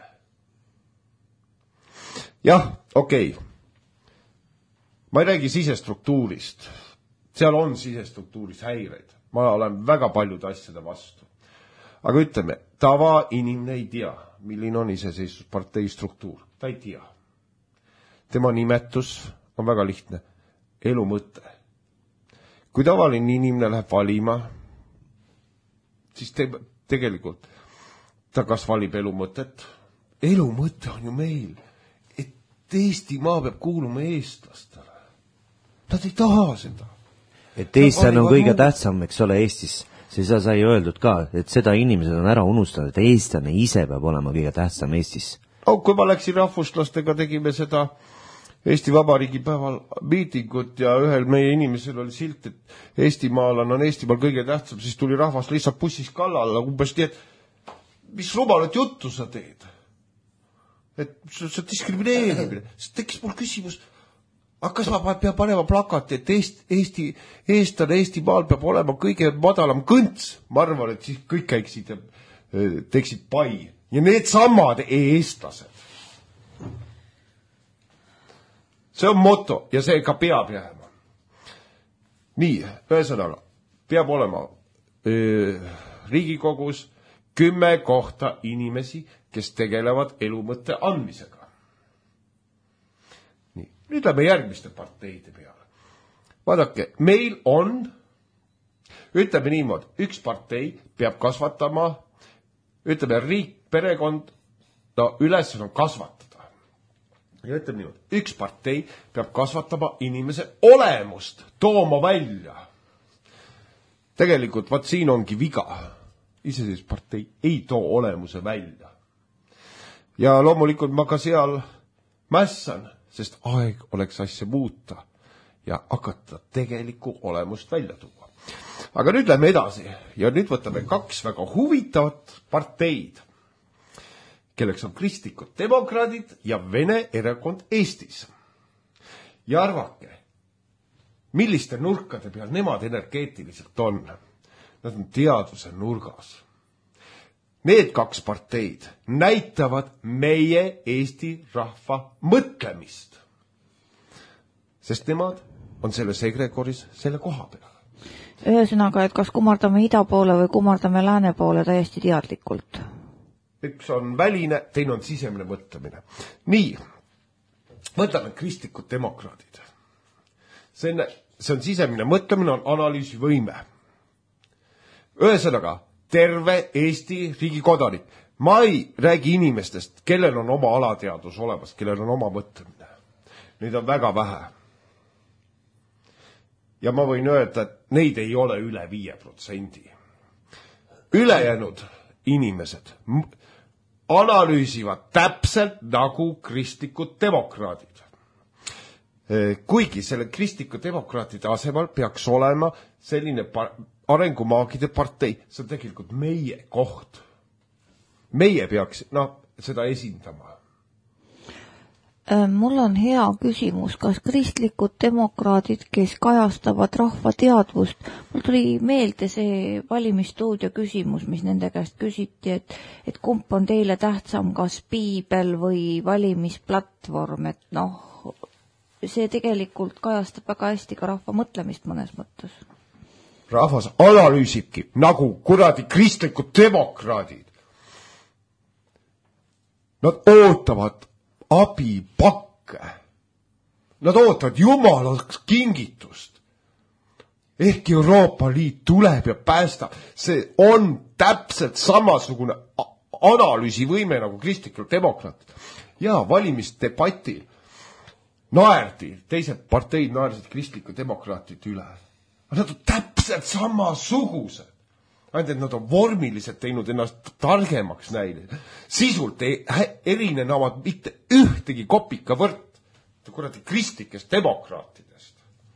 Jah, okei. Ma ei räägi sisestruktuurist. Seal on sisestruktuuris häireid. Ma olen väga paljude asjade vastu. Aga ütleme, tavainimene ei tea, milline on iseseisvuspartei struktuur. Ta ei tea. Tema nimetus on väga lihtne. Elu mõte. Kui tavaline inimene läheb valima, siis tegelikult ta kas valib elu mõtet. Elu mõte on ju meil, et Eestimaa peab kuuluma eestlastele. Nad ei taha seda. Et eestlane on kõige tähtsam, eks ole, Eestis. Seda sai öeldud ka, et seda inimesed on ära unustanud, et eestlane ise peab olema kõige tähtsam Eestis. Kui ma läksin rahvuslastega, tegime seda Eesti Vabariigi päeval miitingut ja ühel meie inimesel oli silt, et eestimaalane on Eestimaal kõige tähtsam, siis tuli rahvas lihtsalt bussis kallale, umbes nii, et mis rumalat juttu sa teed? Et see diskrimineerimine. See tekkis mul küsimus, aga kas ma peab panema plakati, et eestlane Eestimaal peab olema kõige madalam kõnts? Ma arvan, et siis kõik käiksid ja teeksid pai. Ja need samad eestlased. See on moto ja see ka peab jääma. Nii, ühesõnaga, peab olema Riigikogus 10 kohta inimesi, kes tegelevad elumõtte andmisega. Nii, nüüd lähme järgmiste parteide peale. Vaadake, meil on, ütleme niimoodi, üks partei peab kasvatama, ütleme riik, perekond, ülesanne on kasvatada. Ja ütleme niimoodi, üks partei peab kasvatama inimese olemust, tooma välja. Tegelikult, vaat siin ongi viga. Iseseisvuspartei ei too olemuse välja. Ja loomulikult ma ka seal mässan, sest aeg oleks asja muuta ja hakata tegelikku olemust välja tuua. Aga nüüd lähme edasi ja nüüd võtame 2 väga huvitavat parteid, kelleks on kristlikud demokraadid ja Vene erakond Eestis. Ja arvake, milliste nurkade peal nemad energeetiliselt on. Nad on teaduse nurgas. Need 2 parteid näitavad meie Eesti rahva mõtlemist. Sest nemad on selles egregoris selle koha peal. Ühesõnaga, et kas kumardame ida poole või kumardame lääne poole täiesti teadlikult? Üks on väline, teine on sisemine mõtlemine. Nii, mõtleme kristlikud demokraadid. See on sisemine mõtlemine, on analüüsivõime. Ühesõnaga, terve Eesti riigi kodanik. Ma ei räägi inimestest, kellel on oma alateadus olemas, kellel on oma mõtlemine. Neid on väga vähe. Ja ma võin öelda, et neid ei ole üle 5%. Ülejäänud inimesed analüüsivad täpselt nagu kristlikud demokraadid. Kuigi selle kristliku demokraatide asemel peaks olema selline arengumaagide partei, see on tegelikult meie koht. Meie peaks seda esindama. Mul on hea küsimus, kas kristlikud demokraadid, kes kajastavad rahva teadvust, mul tuli meelde see valimisstuudio küsimus, mis nende käest küsiti, et kumb on teile tähtsam, kas piibel või valimisplatvorm, et see tegelikult kajastab väga hästi ka rahva mõtlemist mõnes mõttes. Rahvas analüüsibki nagu kuradi kristlikud demokraadid. Nad ootavad abipakke. Nad ootavad jumalaks kingitust. Ehk Euroopa Liit tuleb ja päästab. See on täpselt samasugune analüüsivõime nagu kristlikud demokraatid. Ja valimisdebatil naerdi, teised parteid naersid kristlikud demokraatid üle. Nad on täpselt samasugused. Ainult, et nad on vormiliselt teinud ennast targemaks näinud. Sisult ei erine nad mitte ühtegi kopika võrt kuradi kristlikest demokraatidest.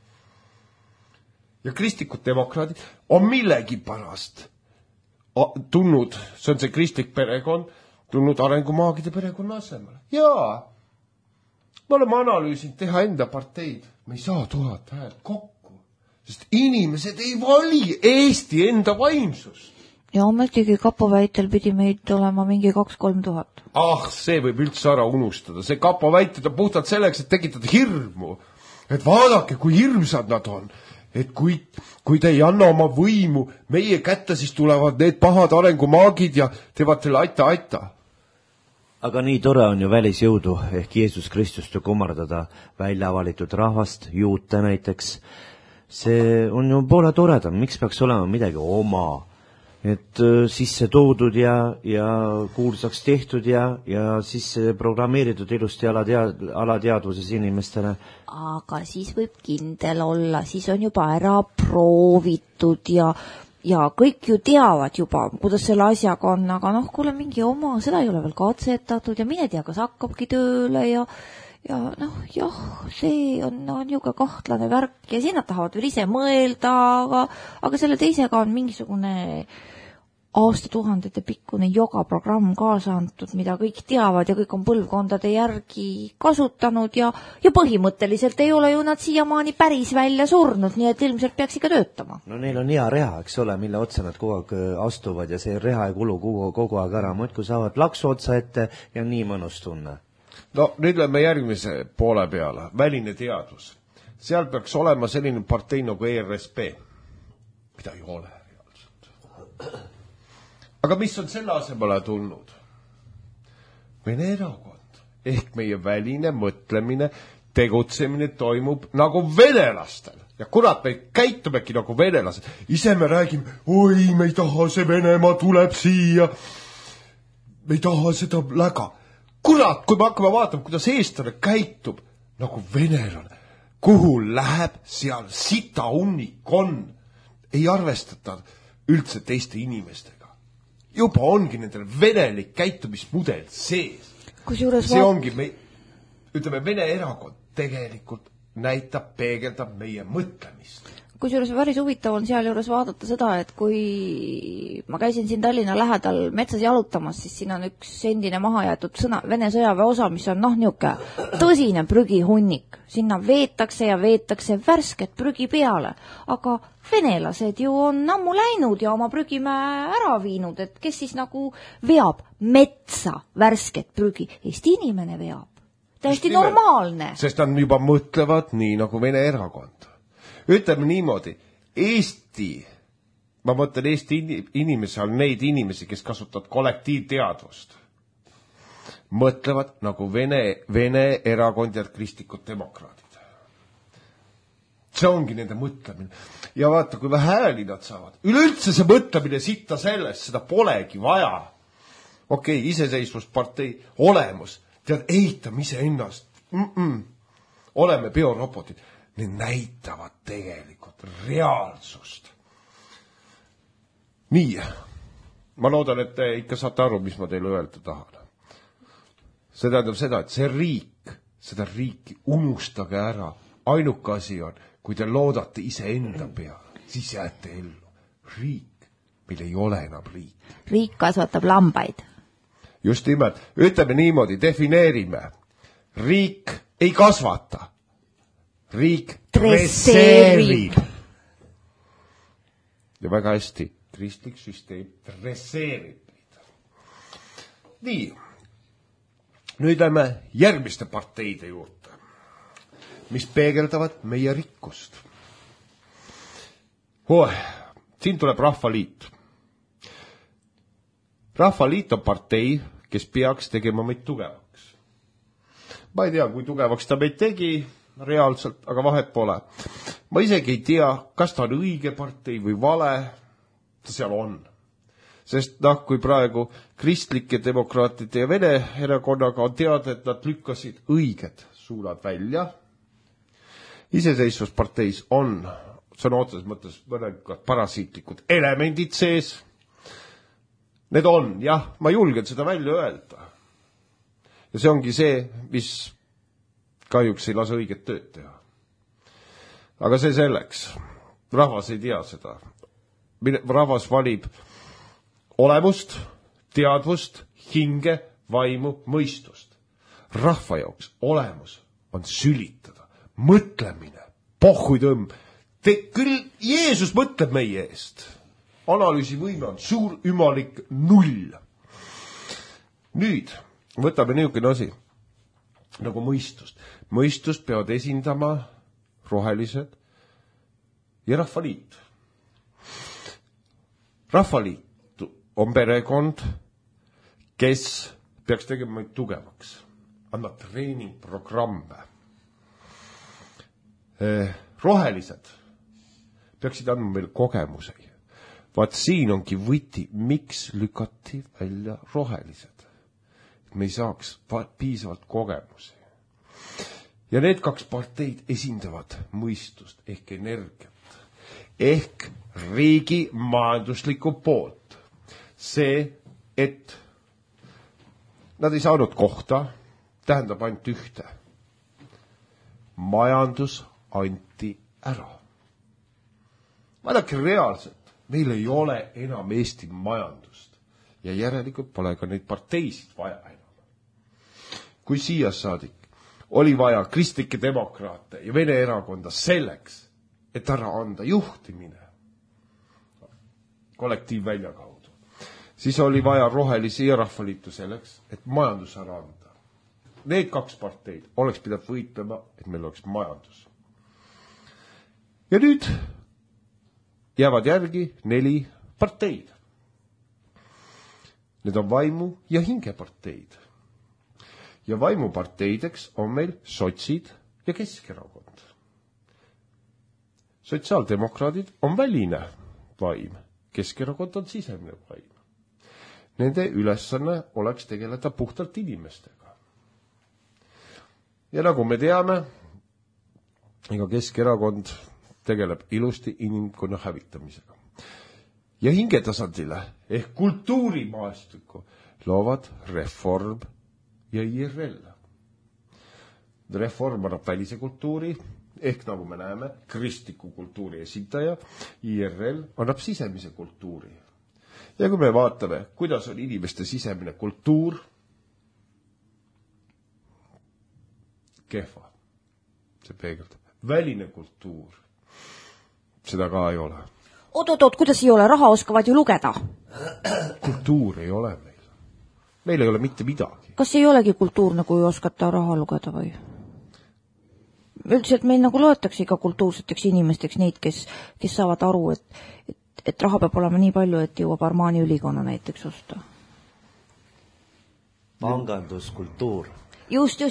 Ja kristlikud demokraadid on millegipärast tulnud, see on see kristlik perekond, tulnud arengumaagide perekonna asemel. Jaa, me oleme analüüsinud teha enda parteid. Me ei saa 1000 häält kokku. Sest inimesed ei vali Eesti enda vaimsust. Ja ometigi Kapo väitel pidi meid olema mingi 2-3 tuhat. See võib üldse ära unustada. See Kapo väited on puhtalt selleks, et tekitada hirmu. Et vaadake, kui hirmsad nad on. Et kui te ei anna oma võimu meie kätte, siis tulevad need pahad arengumaagid ja teevad teile aita. Aga nii tore on ju välisjõudu ehk Jeesus Kristust ju kummardada välja valitud rahvast, juute näiteks. See on ju poole toredam, miks peaks olema midagi oma, et sisse toodud ja kuulsaks tehtud ja sisse programmeeritud ilusti alateadvuses inimestele. Aga siis võib kindel olla, siis on juba ära proovitud ja kõik ju teavad juba, kuidas selle asjaga on, aga kuule mingi oma, seda ei ole veel katsetatud ja mine tea, kas hakkabki tööle ja ja noh, jah, see on niisugune kahtlane värk ja siin nad tahavad veel ise mõelda, aga selle teisega on mingisugune aastatuhandete pikkune jogaprogramm kaasa antud, mida kõik teavad ja kõik on põlvkondade järgi kasutanud ja põhimõtteliselt ei ole ju nad siiamaani päris välja surnud, nii et ilmselt peaks ikka töötama. No neil on hea reha, eks ole, mille otsa nad kogu aeg astuvad ja see reha ei kulu kogu aeg ära, muidku saavad laksu otsa ette ja nii mõnus tunne. No nüüd lähme järgmise poole peale, väline teadus. Seal peaks olema selline partei nagu ERSP, mida ei ole reaalselt. Aga mis on selle asemele tulnud? Vene erakond ehk meie väline mõtlemine, tegutsemine toimub nagu venelastel. Ja kurat, me käitumegi nagu venelased. Ise me räägime, oi, me ei taha see Venemaa tuleb siia. Me ei taha seda läga. Kurat, kui me hakkame vaatama, kuidas eestlane käitub nagu venelane, kuhu läheb seal sita hunnik on, ei arvestata üldse teiste inimestega. Juba ongi nendel venelik käitumismudel sees. See ongi, ütleme, Vene erakond tegelikult näitab, peegeldab meie mõtlemist. Kusjuures päris huvitav on seal juures vaadata seda, et kui ma käisin siin Tallinna lähedal metsas jalutamas, siis siin on üks endine mahajäetud Vene sõjaväe osa, mis on niuke tõsine prügihunnik. Sinna veetakse ja veetakse värsket prügi peale, aga venelased ju on ammu läinud ja oma prügimäe ära viinud, et kes siis nagu veab metsa värsket prügi? Eesti inimene veab. Täiesti normaalne. Sest nad juba mõtlevad nii nagu Vene erakond. Ütleme niimoodi, ma mõtlen Eesti inimesi on neid inimesi, kes kasutavad kollektiivteadvust. Mõtlevad nagu Vene erakond ja kristlikud demokraadid. See ongi nende mõtlemine. Ja vaata, kui vähe hääli nad saavad. Üleüldse see mõtlemine sitta sellest, seda polegi vaja. Okei, iseseisvuspartei olemus. Tead, ehitame ise ennast. Oleme biorobotid. Need näitavad tegelikult reaalsust. Nii, ma loodan, et te ikka saate aru, mis ma teile öelda tahan. See tähendab seda, et seda riiki unustage ära. Ainuke asi on, kui te loodate iseenda peale, siis jääte ellu. Riik, meil ei ole enam riik. Riik kasvatab lambaid. Just nimelt, ütleme niimoodi, defineerime. Riik ei kasvata. Riik dresseerib. Ja väga hästi, kristlik süsteem dresseerib. Nii, nüüd lähme järgmiste parteide juurde, mis peegeldavad meie rikkust. Siin tuleb Rahvaliit. Rahvaliit on partei, kes peaks tegema meid tugevaks. Ma ei tea, kui tugevaks ta meid tegi, reaalselt, aga vahet pole. Ma isegi ei tea, kas ta on õige partei või vale, ta seal on. Sest kui praegu kristlike demokraatide ja Vene erakonnaga on teada, et nad lükkasid õiged suunad välja. Iseseisvusparteis on sõna otseses mõttes mõningad parasiitlikud elemendid sees. Need on, jah, ma julgen seda välja öelda. Ja see ongi see, mis kahjuks ei lase õiget tööd teha. Aga see selleks. Rahvas ei tea seda. Rahvas valib olemust, teadvust, hinge, vaimu, mõistust. Rahva jaoks olemus on sülitada, mõtlemine, pohhuitõmb. Küll Jeesus mõtleb meie eest. Analüüsivõime on suur ümalik 0. Nüüd võtame niisugune asi nagu mõistust. Mõistust peavad esindama rohelised ja Rahvaliit. Rahvaliit on perekond, kes peaks tegema meid tugevaks. Andma treeningprogramme. Rohelised peaksid andma meil kogemusi. Vaat siin ongi võti, miks lükati välja rohelised. Et me ei saaks piisavalt kogemusi. Ja need kaks parteid esindavad mõistust ehk energiat. Ehk riigi majanduslikku poolt. See, et nad ei saanud kohta, tähendab ainult ühte. majandus anti ära. Vaadake reaalselt, meil ei ole enam Eesti majandust ja järelikult pole ka neid parteisid vaja enam. Kui siia saadik oli vaja kristlikke demokraate ja Vene erakonda selleks, et ära anda juhtimine kollektiivvälja kaudu, siis oli vaja rohelisi ja rahvaliitu selleks, et majandus ära anda. Need kaks parteid oleks pidanud võitlema, et meil oleks majandus. Ja nüüd jäävad järgi 4 parteid. Need on vaimu- ja hingeparteid. Ja vaimuparteideks on meil sotsid ja Keskerakond. Sotsiaaldemokraadid on väline vaim, Keskerakond on sisemine vaim. Nende ülesanne oleks tegeleda puhtalt inimestega. Ja nagu me teame, ega Keskerakond tegeleb ilusti inimkonna hävitamisega. Ja hingetasandile ehk kultuurimaastikku loovad Reform ja IRL. Reform annab välise kultuuri, ehk nagu me näeme, kristliku kultuuri esindaja, IRL annab sisemise kultuuri. Ja kui me vaatame, kuidas on inimeste sisemine kultuur, kehva, see peegeldab. Väline kultuur, seda ka ei ole. Oot, kuidas ei ole? Raha oskavad ju lugeda. Kultuur ei ole meil. Meil ei ole mitte midagi. Kas ei olegi kultuurne, kui oskata raha lugeda või? Üldiselt meil nagu loetakse iga kultuurseteks inimesteks neid, kes saavad aru, et raha peab olema nii palju, et jõuab Armani ülikonna näiteks osta. Panganduskultuur. Just.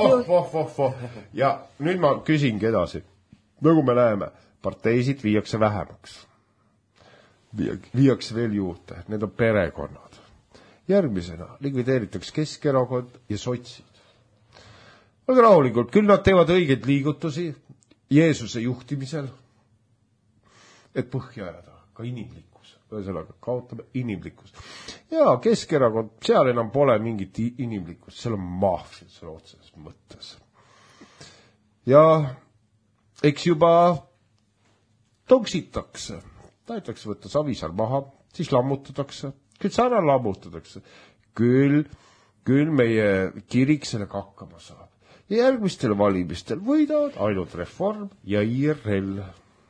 Ja nüüd ma küsingi edasi. Nagu me näeme, parteisid viiakse vähemaks. Viiakse veel juurde. Need on perekonnad. Järgmisena likvideeritakse Keskerakond ja sotsid. Aga rahulikult, küll nad teevad õigeid liigutusi Jeesuse juhtimisel, et põhja ajada, ka inimlikkus. Ühesõnaga, kaotame inimlikkus. Ja Keskerakond, seal enam pole mingit inimlikkust, seal on maafia, seal otseses mõttes. Ja eks juba tonksitakse, tahetakse võtta Savisaar maha, siis lammutatakse, küll sana lammutatakse, küll meie kirik sellega hakkama saab. Ja järgmistel valimistel võidavad ainult Reform ja IRL.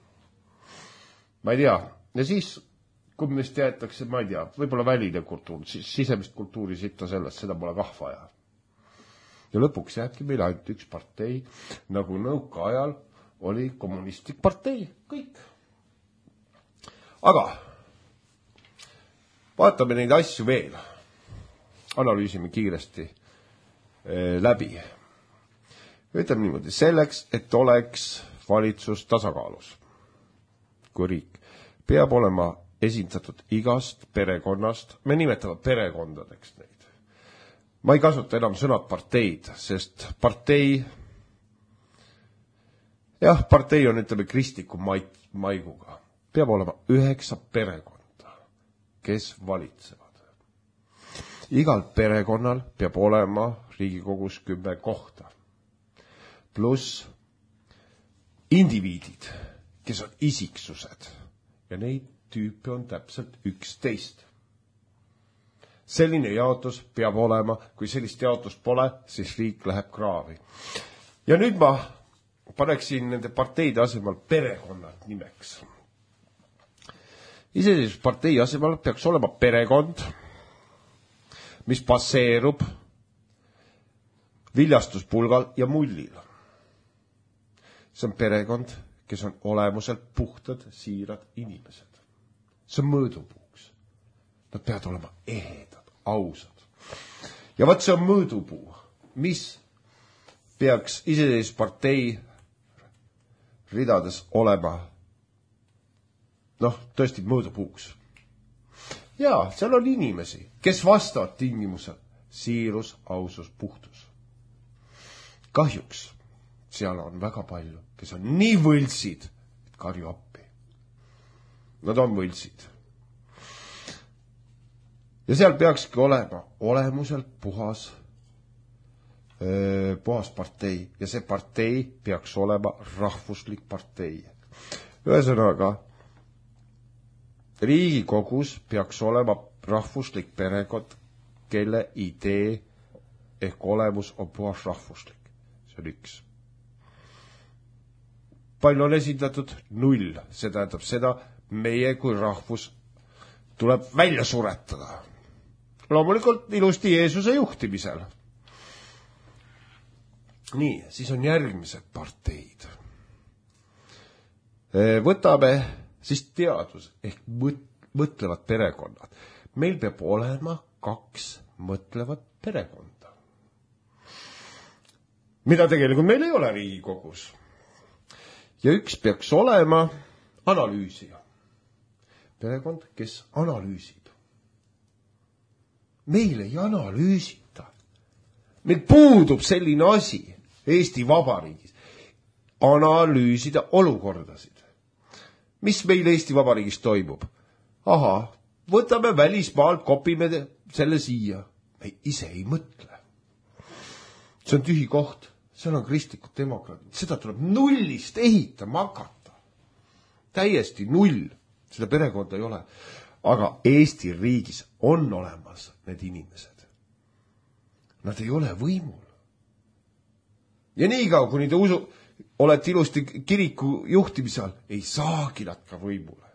Ma ei tea, ja siis, kui meist jäetakse, ma ei tea, võib-olla väline kultuur, siis sisemist kultuuri sitta sellest, seda pole kah vaja. Ja lõpuks jääbki meil ainult üks partei, nagu nõuka ajal oli kommunistlik partei, kõik. Aga vaatame neid asju veel. Analüüsime kiiresti läbi. Ütleme niimoodi, selleks, et oleks valitsus tasakaalus, kui riik peab olema esindatud igast perekonnast, me nimetame perekondadeks neid. Ma ei kasuta enam sõnad parteid, sest partei on, ütleme, kristliku maiguga. Peab olema 9 perekonda, kes valitsevad. Igal perekonnal peab olema Riigikogus 10 kohta. Pluss indiviidid, kes on isiksused. Ja neid tüüpe on täpselt 11. Selline jaotus peab olema, kui sellist jaotust pole, siis riik läheb kraavi. Ja nüüd ma paneksin nende parteide asemel perekonnad nimeks. Iseseisvuspartei asemel peaks olema perekond, mis baseerub viljastuspulgal ja mullil. See on perekond, kes on olemuselt puhtad, siirad inimesed. See on mõõdupuuks. Nad peavad olema ehedad, ausad. Ja vaat see on mõõdupuu, mis peaks iseseisvuspartei ridades olema, tõesti mõõdupuuks. Ja seal on inimesi, kes vastavad tingimusel siirus, ausus, puhtus. Kahjuks seal on väga palju, kes on nii võltsid, et karju appi. Nad on võltsid. Ja seal peakski olema olemuselt puhas puhas partei ja see partei peaks olema rahvuslik partei. Ühesõnaga, Riigikogus peaks olema rahvuslik perekond, kelle idee ehk olemus on puhas rahvuslik. See on üks. Palju on esindatud? 0. See tähendab seda, meie kui rahvus tuleb välja suretada. Loomulikult ilusti Jeesuse juhtimisel. Nii, siis on järgmised parteid. Võtame siis teadus ehk mõtlevad perekonnad. Meil peab olema 2 mõtlevat perekonda. Mida tegelikult meil ei ole Riigikogus. Ja üks peaks olema analüüsija. Perekond, kes analüüsib. Meil ei analüüsita. Meil puudub selline asi Eesti Vabariigis. Analüüsida olukordasid. Mis meil Eesti Vabariigis toimub? Aha, võtame välismaalt, kopime selle siia. Me ise ei mõtle. See on tühi koht. Seal on kristlikud demokraadid. Seda tuleb 0-st ehitama hakata. Täiesti 0. Seda perekonda ei ole. Aga Eesti riigis on olemas need inimesed. Nad ei ole võimul. Ja nii kaua, kuni te olete ilusti kiriku juhtimise all, ei saagi nad ka võimule.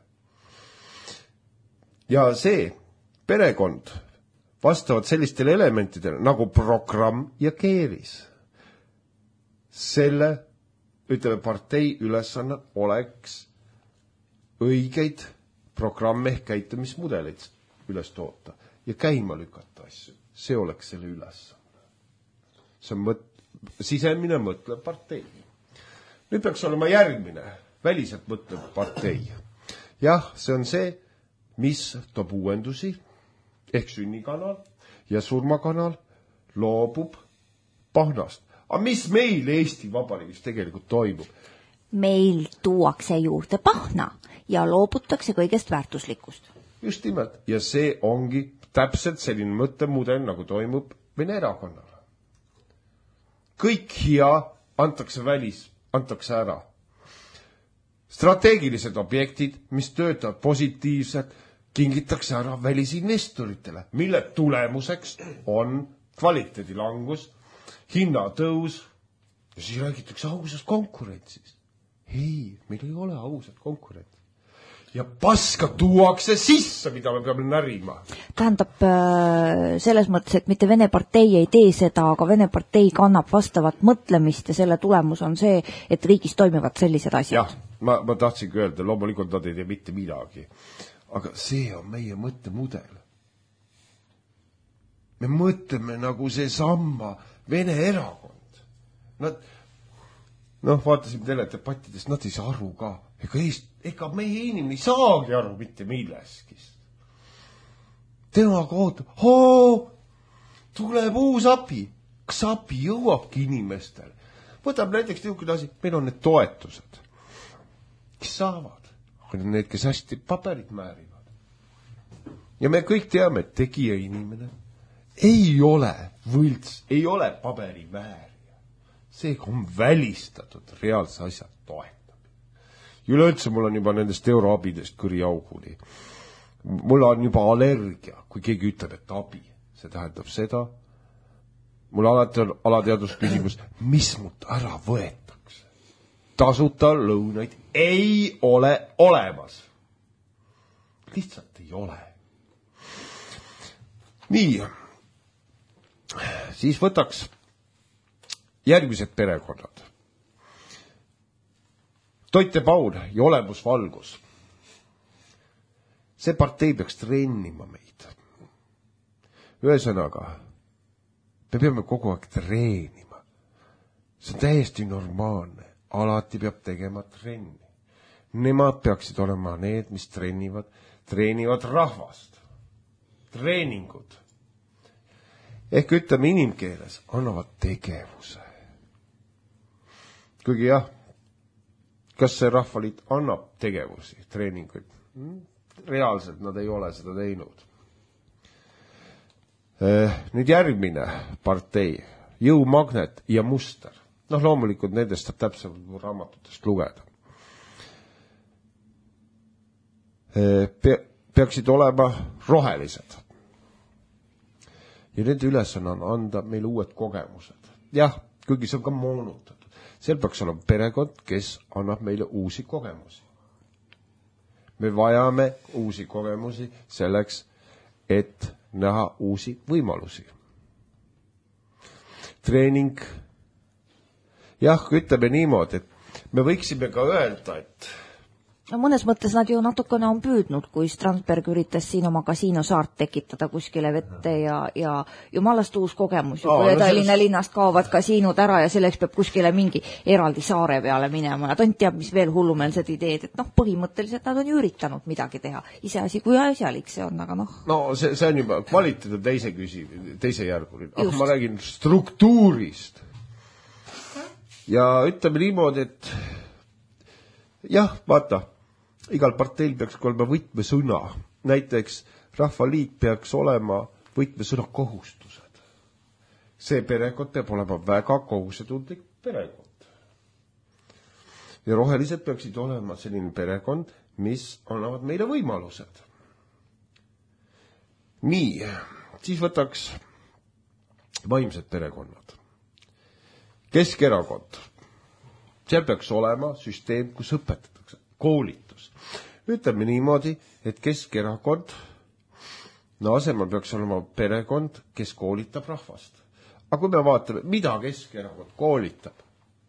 Ja see perekond vastavad sellistele elementidele nagu programm ja keeris. Selle, ütleme, partei ülesanne oleks õigeid programme ehk käitumismudeleid üles toota ja käima lükata asju. See oleks selle ülesanne. See on sisemine mõtlev partei. Nüüd peaks olema järgmine, väliselt mõtlev partei. Jah, see on see, mis toob uuendusi, ehk sünnikanal ja surmakanal loobub pahnast. Aga mis meil Eesti Vabariigis tegelikult toimub? Meil tuuakse juurde pahna ja loobutakse kõigest väärtuslikust. Just nimelt. Ja see ongi täpselt selline mõttemudel, nagu toimub Vene erakonnal. Kõik hea antakse ära. Strateegilised objektid, mis töötavad positiivselt, kingitakse ära välisinvestoritele, mille tulemuseks on kvaliteedilangus, hinnatõus ja siis räägitakse ausast konkurentsist. Ei, meil ei ole ausat konkurentsi. Ja paska tuuakse sisse, mida me peame närima. Tähendab selles mõttes, et mitte Vene partei ei tee seda, aga Vene partei kannab vastavat mõtlemist ja selle tulemus on see, et riigis toimivad sellised asjad. Jah, ma tahtsingi öelda, loomulikult nad ei tee mitte midagi. Aga see on meie mõttemudel. Me mõtleme nagu see samma Vene erakond. Vaatasime teledebattidest, nad ei saa aru ka. Ega meie inimene ei saagi aru mitte milleskist. Tema ootab, tuleb uus abi. Kas abi jõuabki inimestel? Võtab näiteks niisugune asi, meil on need toetused. Kes saavad? Need, kes hästi paberid määrivad. Ja me kõik teame, et tegija inimene ei ole võlts, ei ole paberimäärija. Seega on välistatud reaalse asja toetamine. Üleüldse mul on juba nendest euroabidest kõri auguni. Mul on juba allergia, kui keegi ütleb, et abi. See tähendab seda. Mul alati on alateadusküsimus, mis mult ära võetakse. Tasuta lõunaid ei ole olemas. Lihtsalt ei ole. Nii. Siis võtaks järgmised perekonnad. Toite Paun ja olemusvalgus. See partei peaks trennima meid. Ühesõnaga, me peame kogu aeg treenima. See on täiesti normaalne. Alati peab tegema trenni. Nemad peaksid olema need, mis treenivad rahvast. Treeningud. Ehk ütleme inimkeeles, annavad tegevuse. Kuigi jah, kas see rahvaliit annab tegevusi, treeninguid? Reaalselt nad ei ole seda teinud. Nüüd järgmine partei jõumagnet ja muster. Noh, loomulikult nendest saab täpsemalt raamatutest lugeda. Peaksid olema rohelised. Ja nende ülesanne on anda meile uued kogemused. Jah, kuigi see on ka moonutatud. Seal peaks olema perekond, kes annab meile uusi kogemusi. Me vajame uusi kogemusi selleks, et näha uusi võimalusi. Treening. Jah, ütleme niimoodi, et me võiksime ka öelda, et no mõnes mõttes nad ju natukene on püüdnud, kui Strandberg üritas siin oma kasiinosaart tekitada kuskile vette ja jumalast uus kogemus. Kui Tallinna linnast kaovad kasiinud ära ja selleks peab kuskile mingi eraldi saare peale minema. Ja tont teab, mis veel hullumeelsed ideed, et põhimõtteliselt nad on ju üritanud midagi teha. Iseasi, kui asjalik see on, aga No, see on juba kvaliteet on teise järguline. Aga ma räägin struktuurist. Ja ütleme niimoodi, et jah, vaata, igal parteil peaks olema võtmesõna. Näiteks Rahvaliit peaks olema võtmesõna kohustused. See perekond peab olema väga kohusetundlik perekond. Ja rohelised peaksid olema selline perekond, mis annavad meile võimalused. Nii, siis võtaks vaimsed perekonnad. Keskerakond. Seal peaks olema süsteem, kus õpetatakse, koolitus. Ütleme niimoodi, et Keskerakond, asemel peaks olema perekond, kes koolitab rahvast. Aga kui me vaatame, mida Keskerakond koolitab?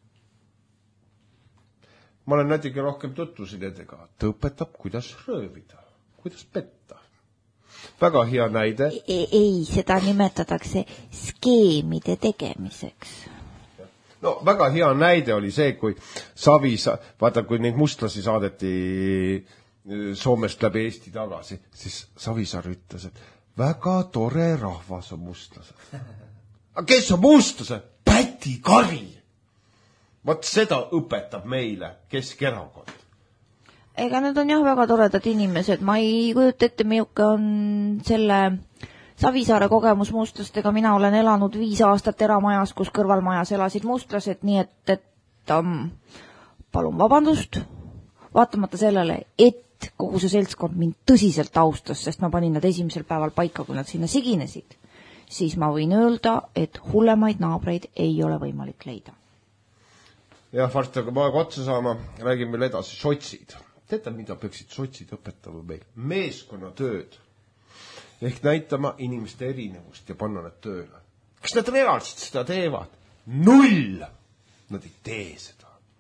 Ma olen natuke rohkem tutvusin nendega. Ta õpetab, kuidas röövida, kuidas petta. Väga hea näide. Ei, seda nimetatakse skeemide tegemiseks. No, väga hea näide oli see, kui vaata, kui neid mustlasi saadeti Soomest läbi Eesti tagasi, siis Savisaar ütles, et väga tore rahvas on mustlased. Aga kes on mustlased? Päti Kari. Vaat seda õpetab meile Keskerakond. Ega need on jah väga toredad inimesed. Ma ei kujuta ette, milline on selle Savisaare kogemus mustlastega. Mina olen elanud 5 aastat eramajas, kus kõrvalmajas elasid mustlased, nii et palun vabandust, vaatamata sellele, et kogu see seltskond mind tõsiselt austas, sest ma panin nad esimesel päeval paika, kui nad sinna siginesid, siis ma võin öelda, et hullemaid naabreid ei ole võimalik leida. Jah, varsti aga ma otsa saama, räägime veel edasi, sotsid. Teate, mida peaksid sotsid õpetama meil? Meeskonnatööd. Ehk näitama inimeste erinevust ja panna nad tööle. Kas nad reaalselt seda teevad? 0! Nad ei tee seda.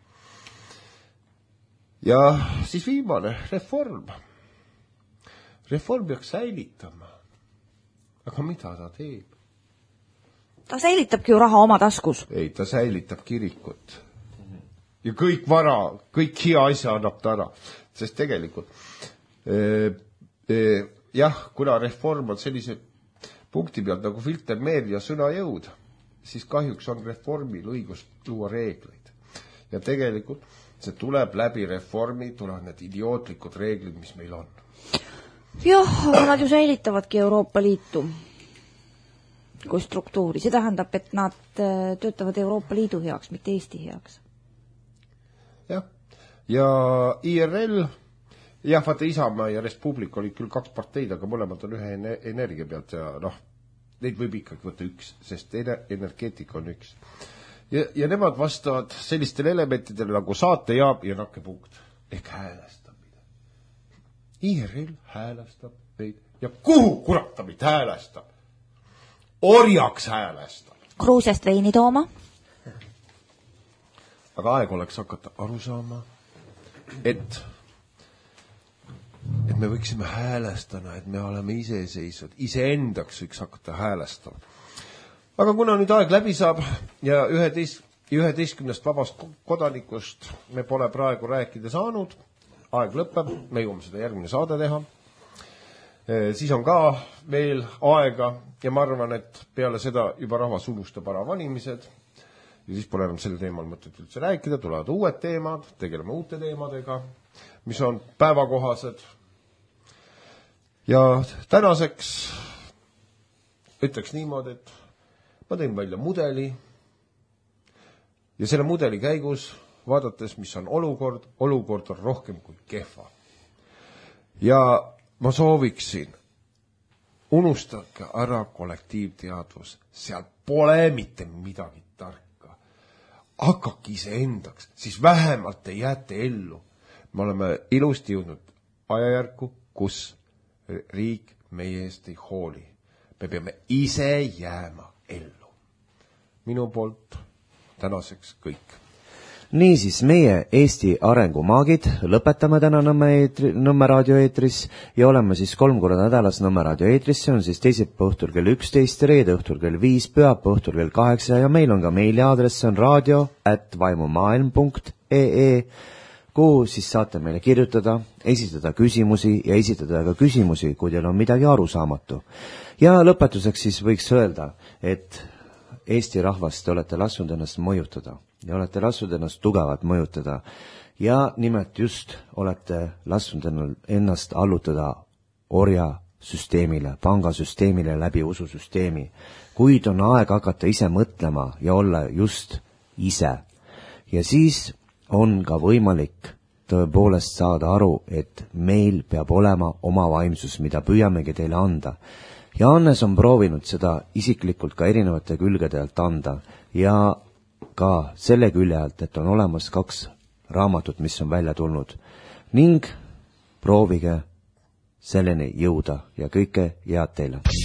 Ja siis viimane, reform. Reform peaks säilitama. Aga mida ta teeb? Ta säilitabki ju raha oma taskus. Ei, ta säilitab kirikut. Ja kõik vara, kõik hea asja annab ta ära. Sest tegelikult jah, kuna reform on sellise punkti pealt nagu filtermeer ja sõnajõud, siis kahjuks on reformil õigus luua reegleid. Ja tegelikult see tuleb läbi reformi, tulevad need idiootlikud reeglid, mis meil on. Jah, aga nad ju säilitavadki Euroopa Liitu kui struktuuri. See tähendab, et nad töötavad Euroopa Liidu heaks, mitte Eesti heaks. Jah, ja IRL, jah, vaata Isamaa ja Res Publica olid küll 2 parteid, aga mõlemad on ühe energia pealt ja neid võib ikkagi võtta 1, sest energeetika on 1. Ja nemad vastavad sellistele elementidele nagu saatejaam ja nakkepunkt ehk häälestamine. IRL häälestab meid ja kuhu kurat ta meid häälestab? Orjaks häälestab. Kruusest veini tooma. Aga aeg oleks hakata aru saama, et me võiksime häälestada, et me oleme iseseisvad, iseendaks võiks hakata häälestama. Aga kuna nüüd aeg läbi saab ja 11 vabast kodanikust me pole praegu rääkida saanud, aeg lõpeb, me jõuame seda järgmine saade teha, siis on ka veel aega ja ma arvan, et peale seda juba rahvas unustab ära valimised ja siis pole enam selle teemal mõtet üldse rääkida, tulevad uued teemad, tegeleme uute teemadega, mis on päevakohased. Ja tänaseks ütleks niimoodi, et ma tõin välja mudeli ja selle mudeli käigus vaadates, mis on olukord on rohkem kui kehva. Ja ma sooviksin, unustage ära kollektiivteadvus, seal pole mitte midagi tarka. Hakake iseendaks, siis vähemalt te jääte ellu. Me oleme ilusti jõudnud ajajärku, kus riik meie eest ei hooli. Me peame ise jääma ellu. Minu poolt tänaseks kõik. Niisiis, meie Eesti arengumaagid lõpetame täna Nõmme raadio eetris ja oleme siis 3 korda nädalas Nõmme raadio eetris, see on siis teisipäeva õhtul kell 11, reede õhtul kell 5, pühapäeva õhtul kell 8 ja meil on ka meiliaadress, see on radio@vaimumaailm.ee, kuhu siis saate meile kirjutada, esitada küsimusi ja esitada ka küsimusi, kui teil on midagi arusaamatu. Ja lõpetuseks siis võiks öelda, et Eesti rahvast te olete lasknud ennast mõjutada ja olete lasknud ennast tugevalt mõjutada ja nimelt just olete lasknud ennast allutada orjasüsteemile, pangasüsteemile läbi ususüsteemi. Kuid on aeg hakata ise mõtlema ja olla just ise. Ja siis on ka võimalik tõepoolest saada aru, et meil peab olema oma vaimsus, mida püüamegi teile anda. Ja Hannes on proovinud seda isiklikult ka erinevate külgede alt anda ja ka selle külje alt, et on olemas 2 raamatut, mis on välja tulnud. Ning proovige selleni jõuda ja kõike head teile!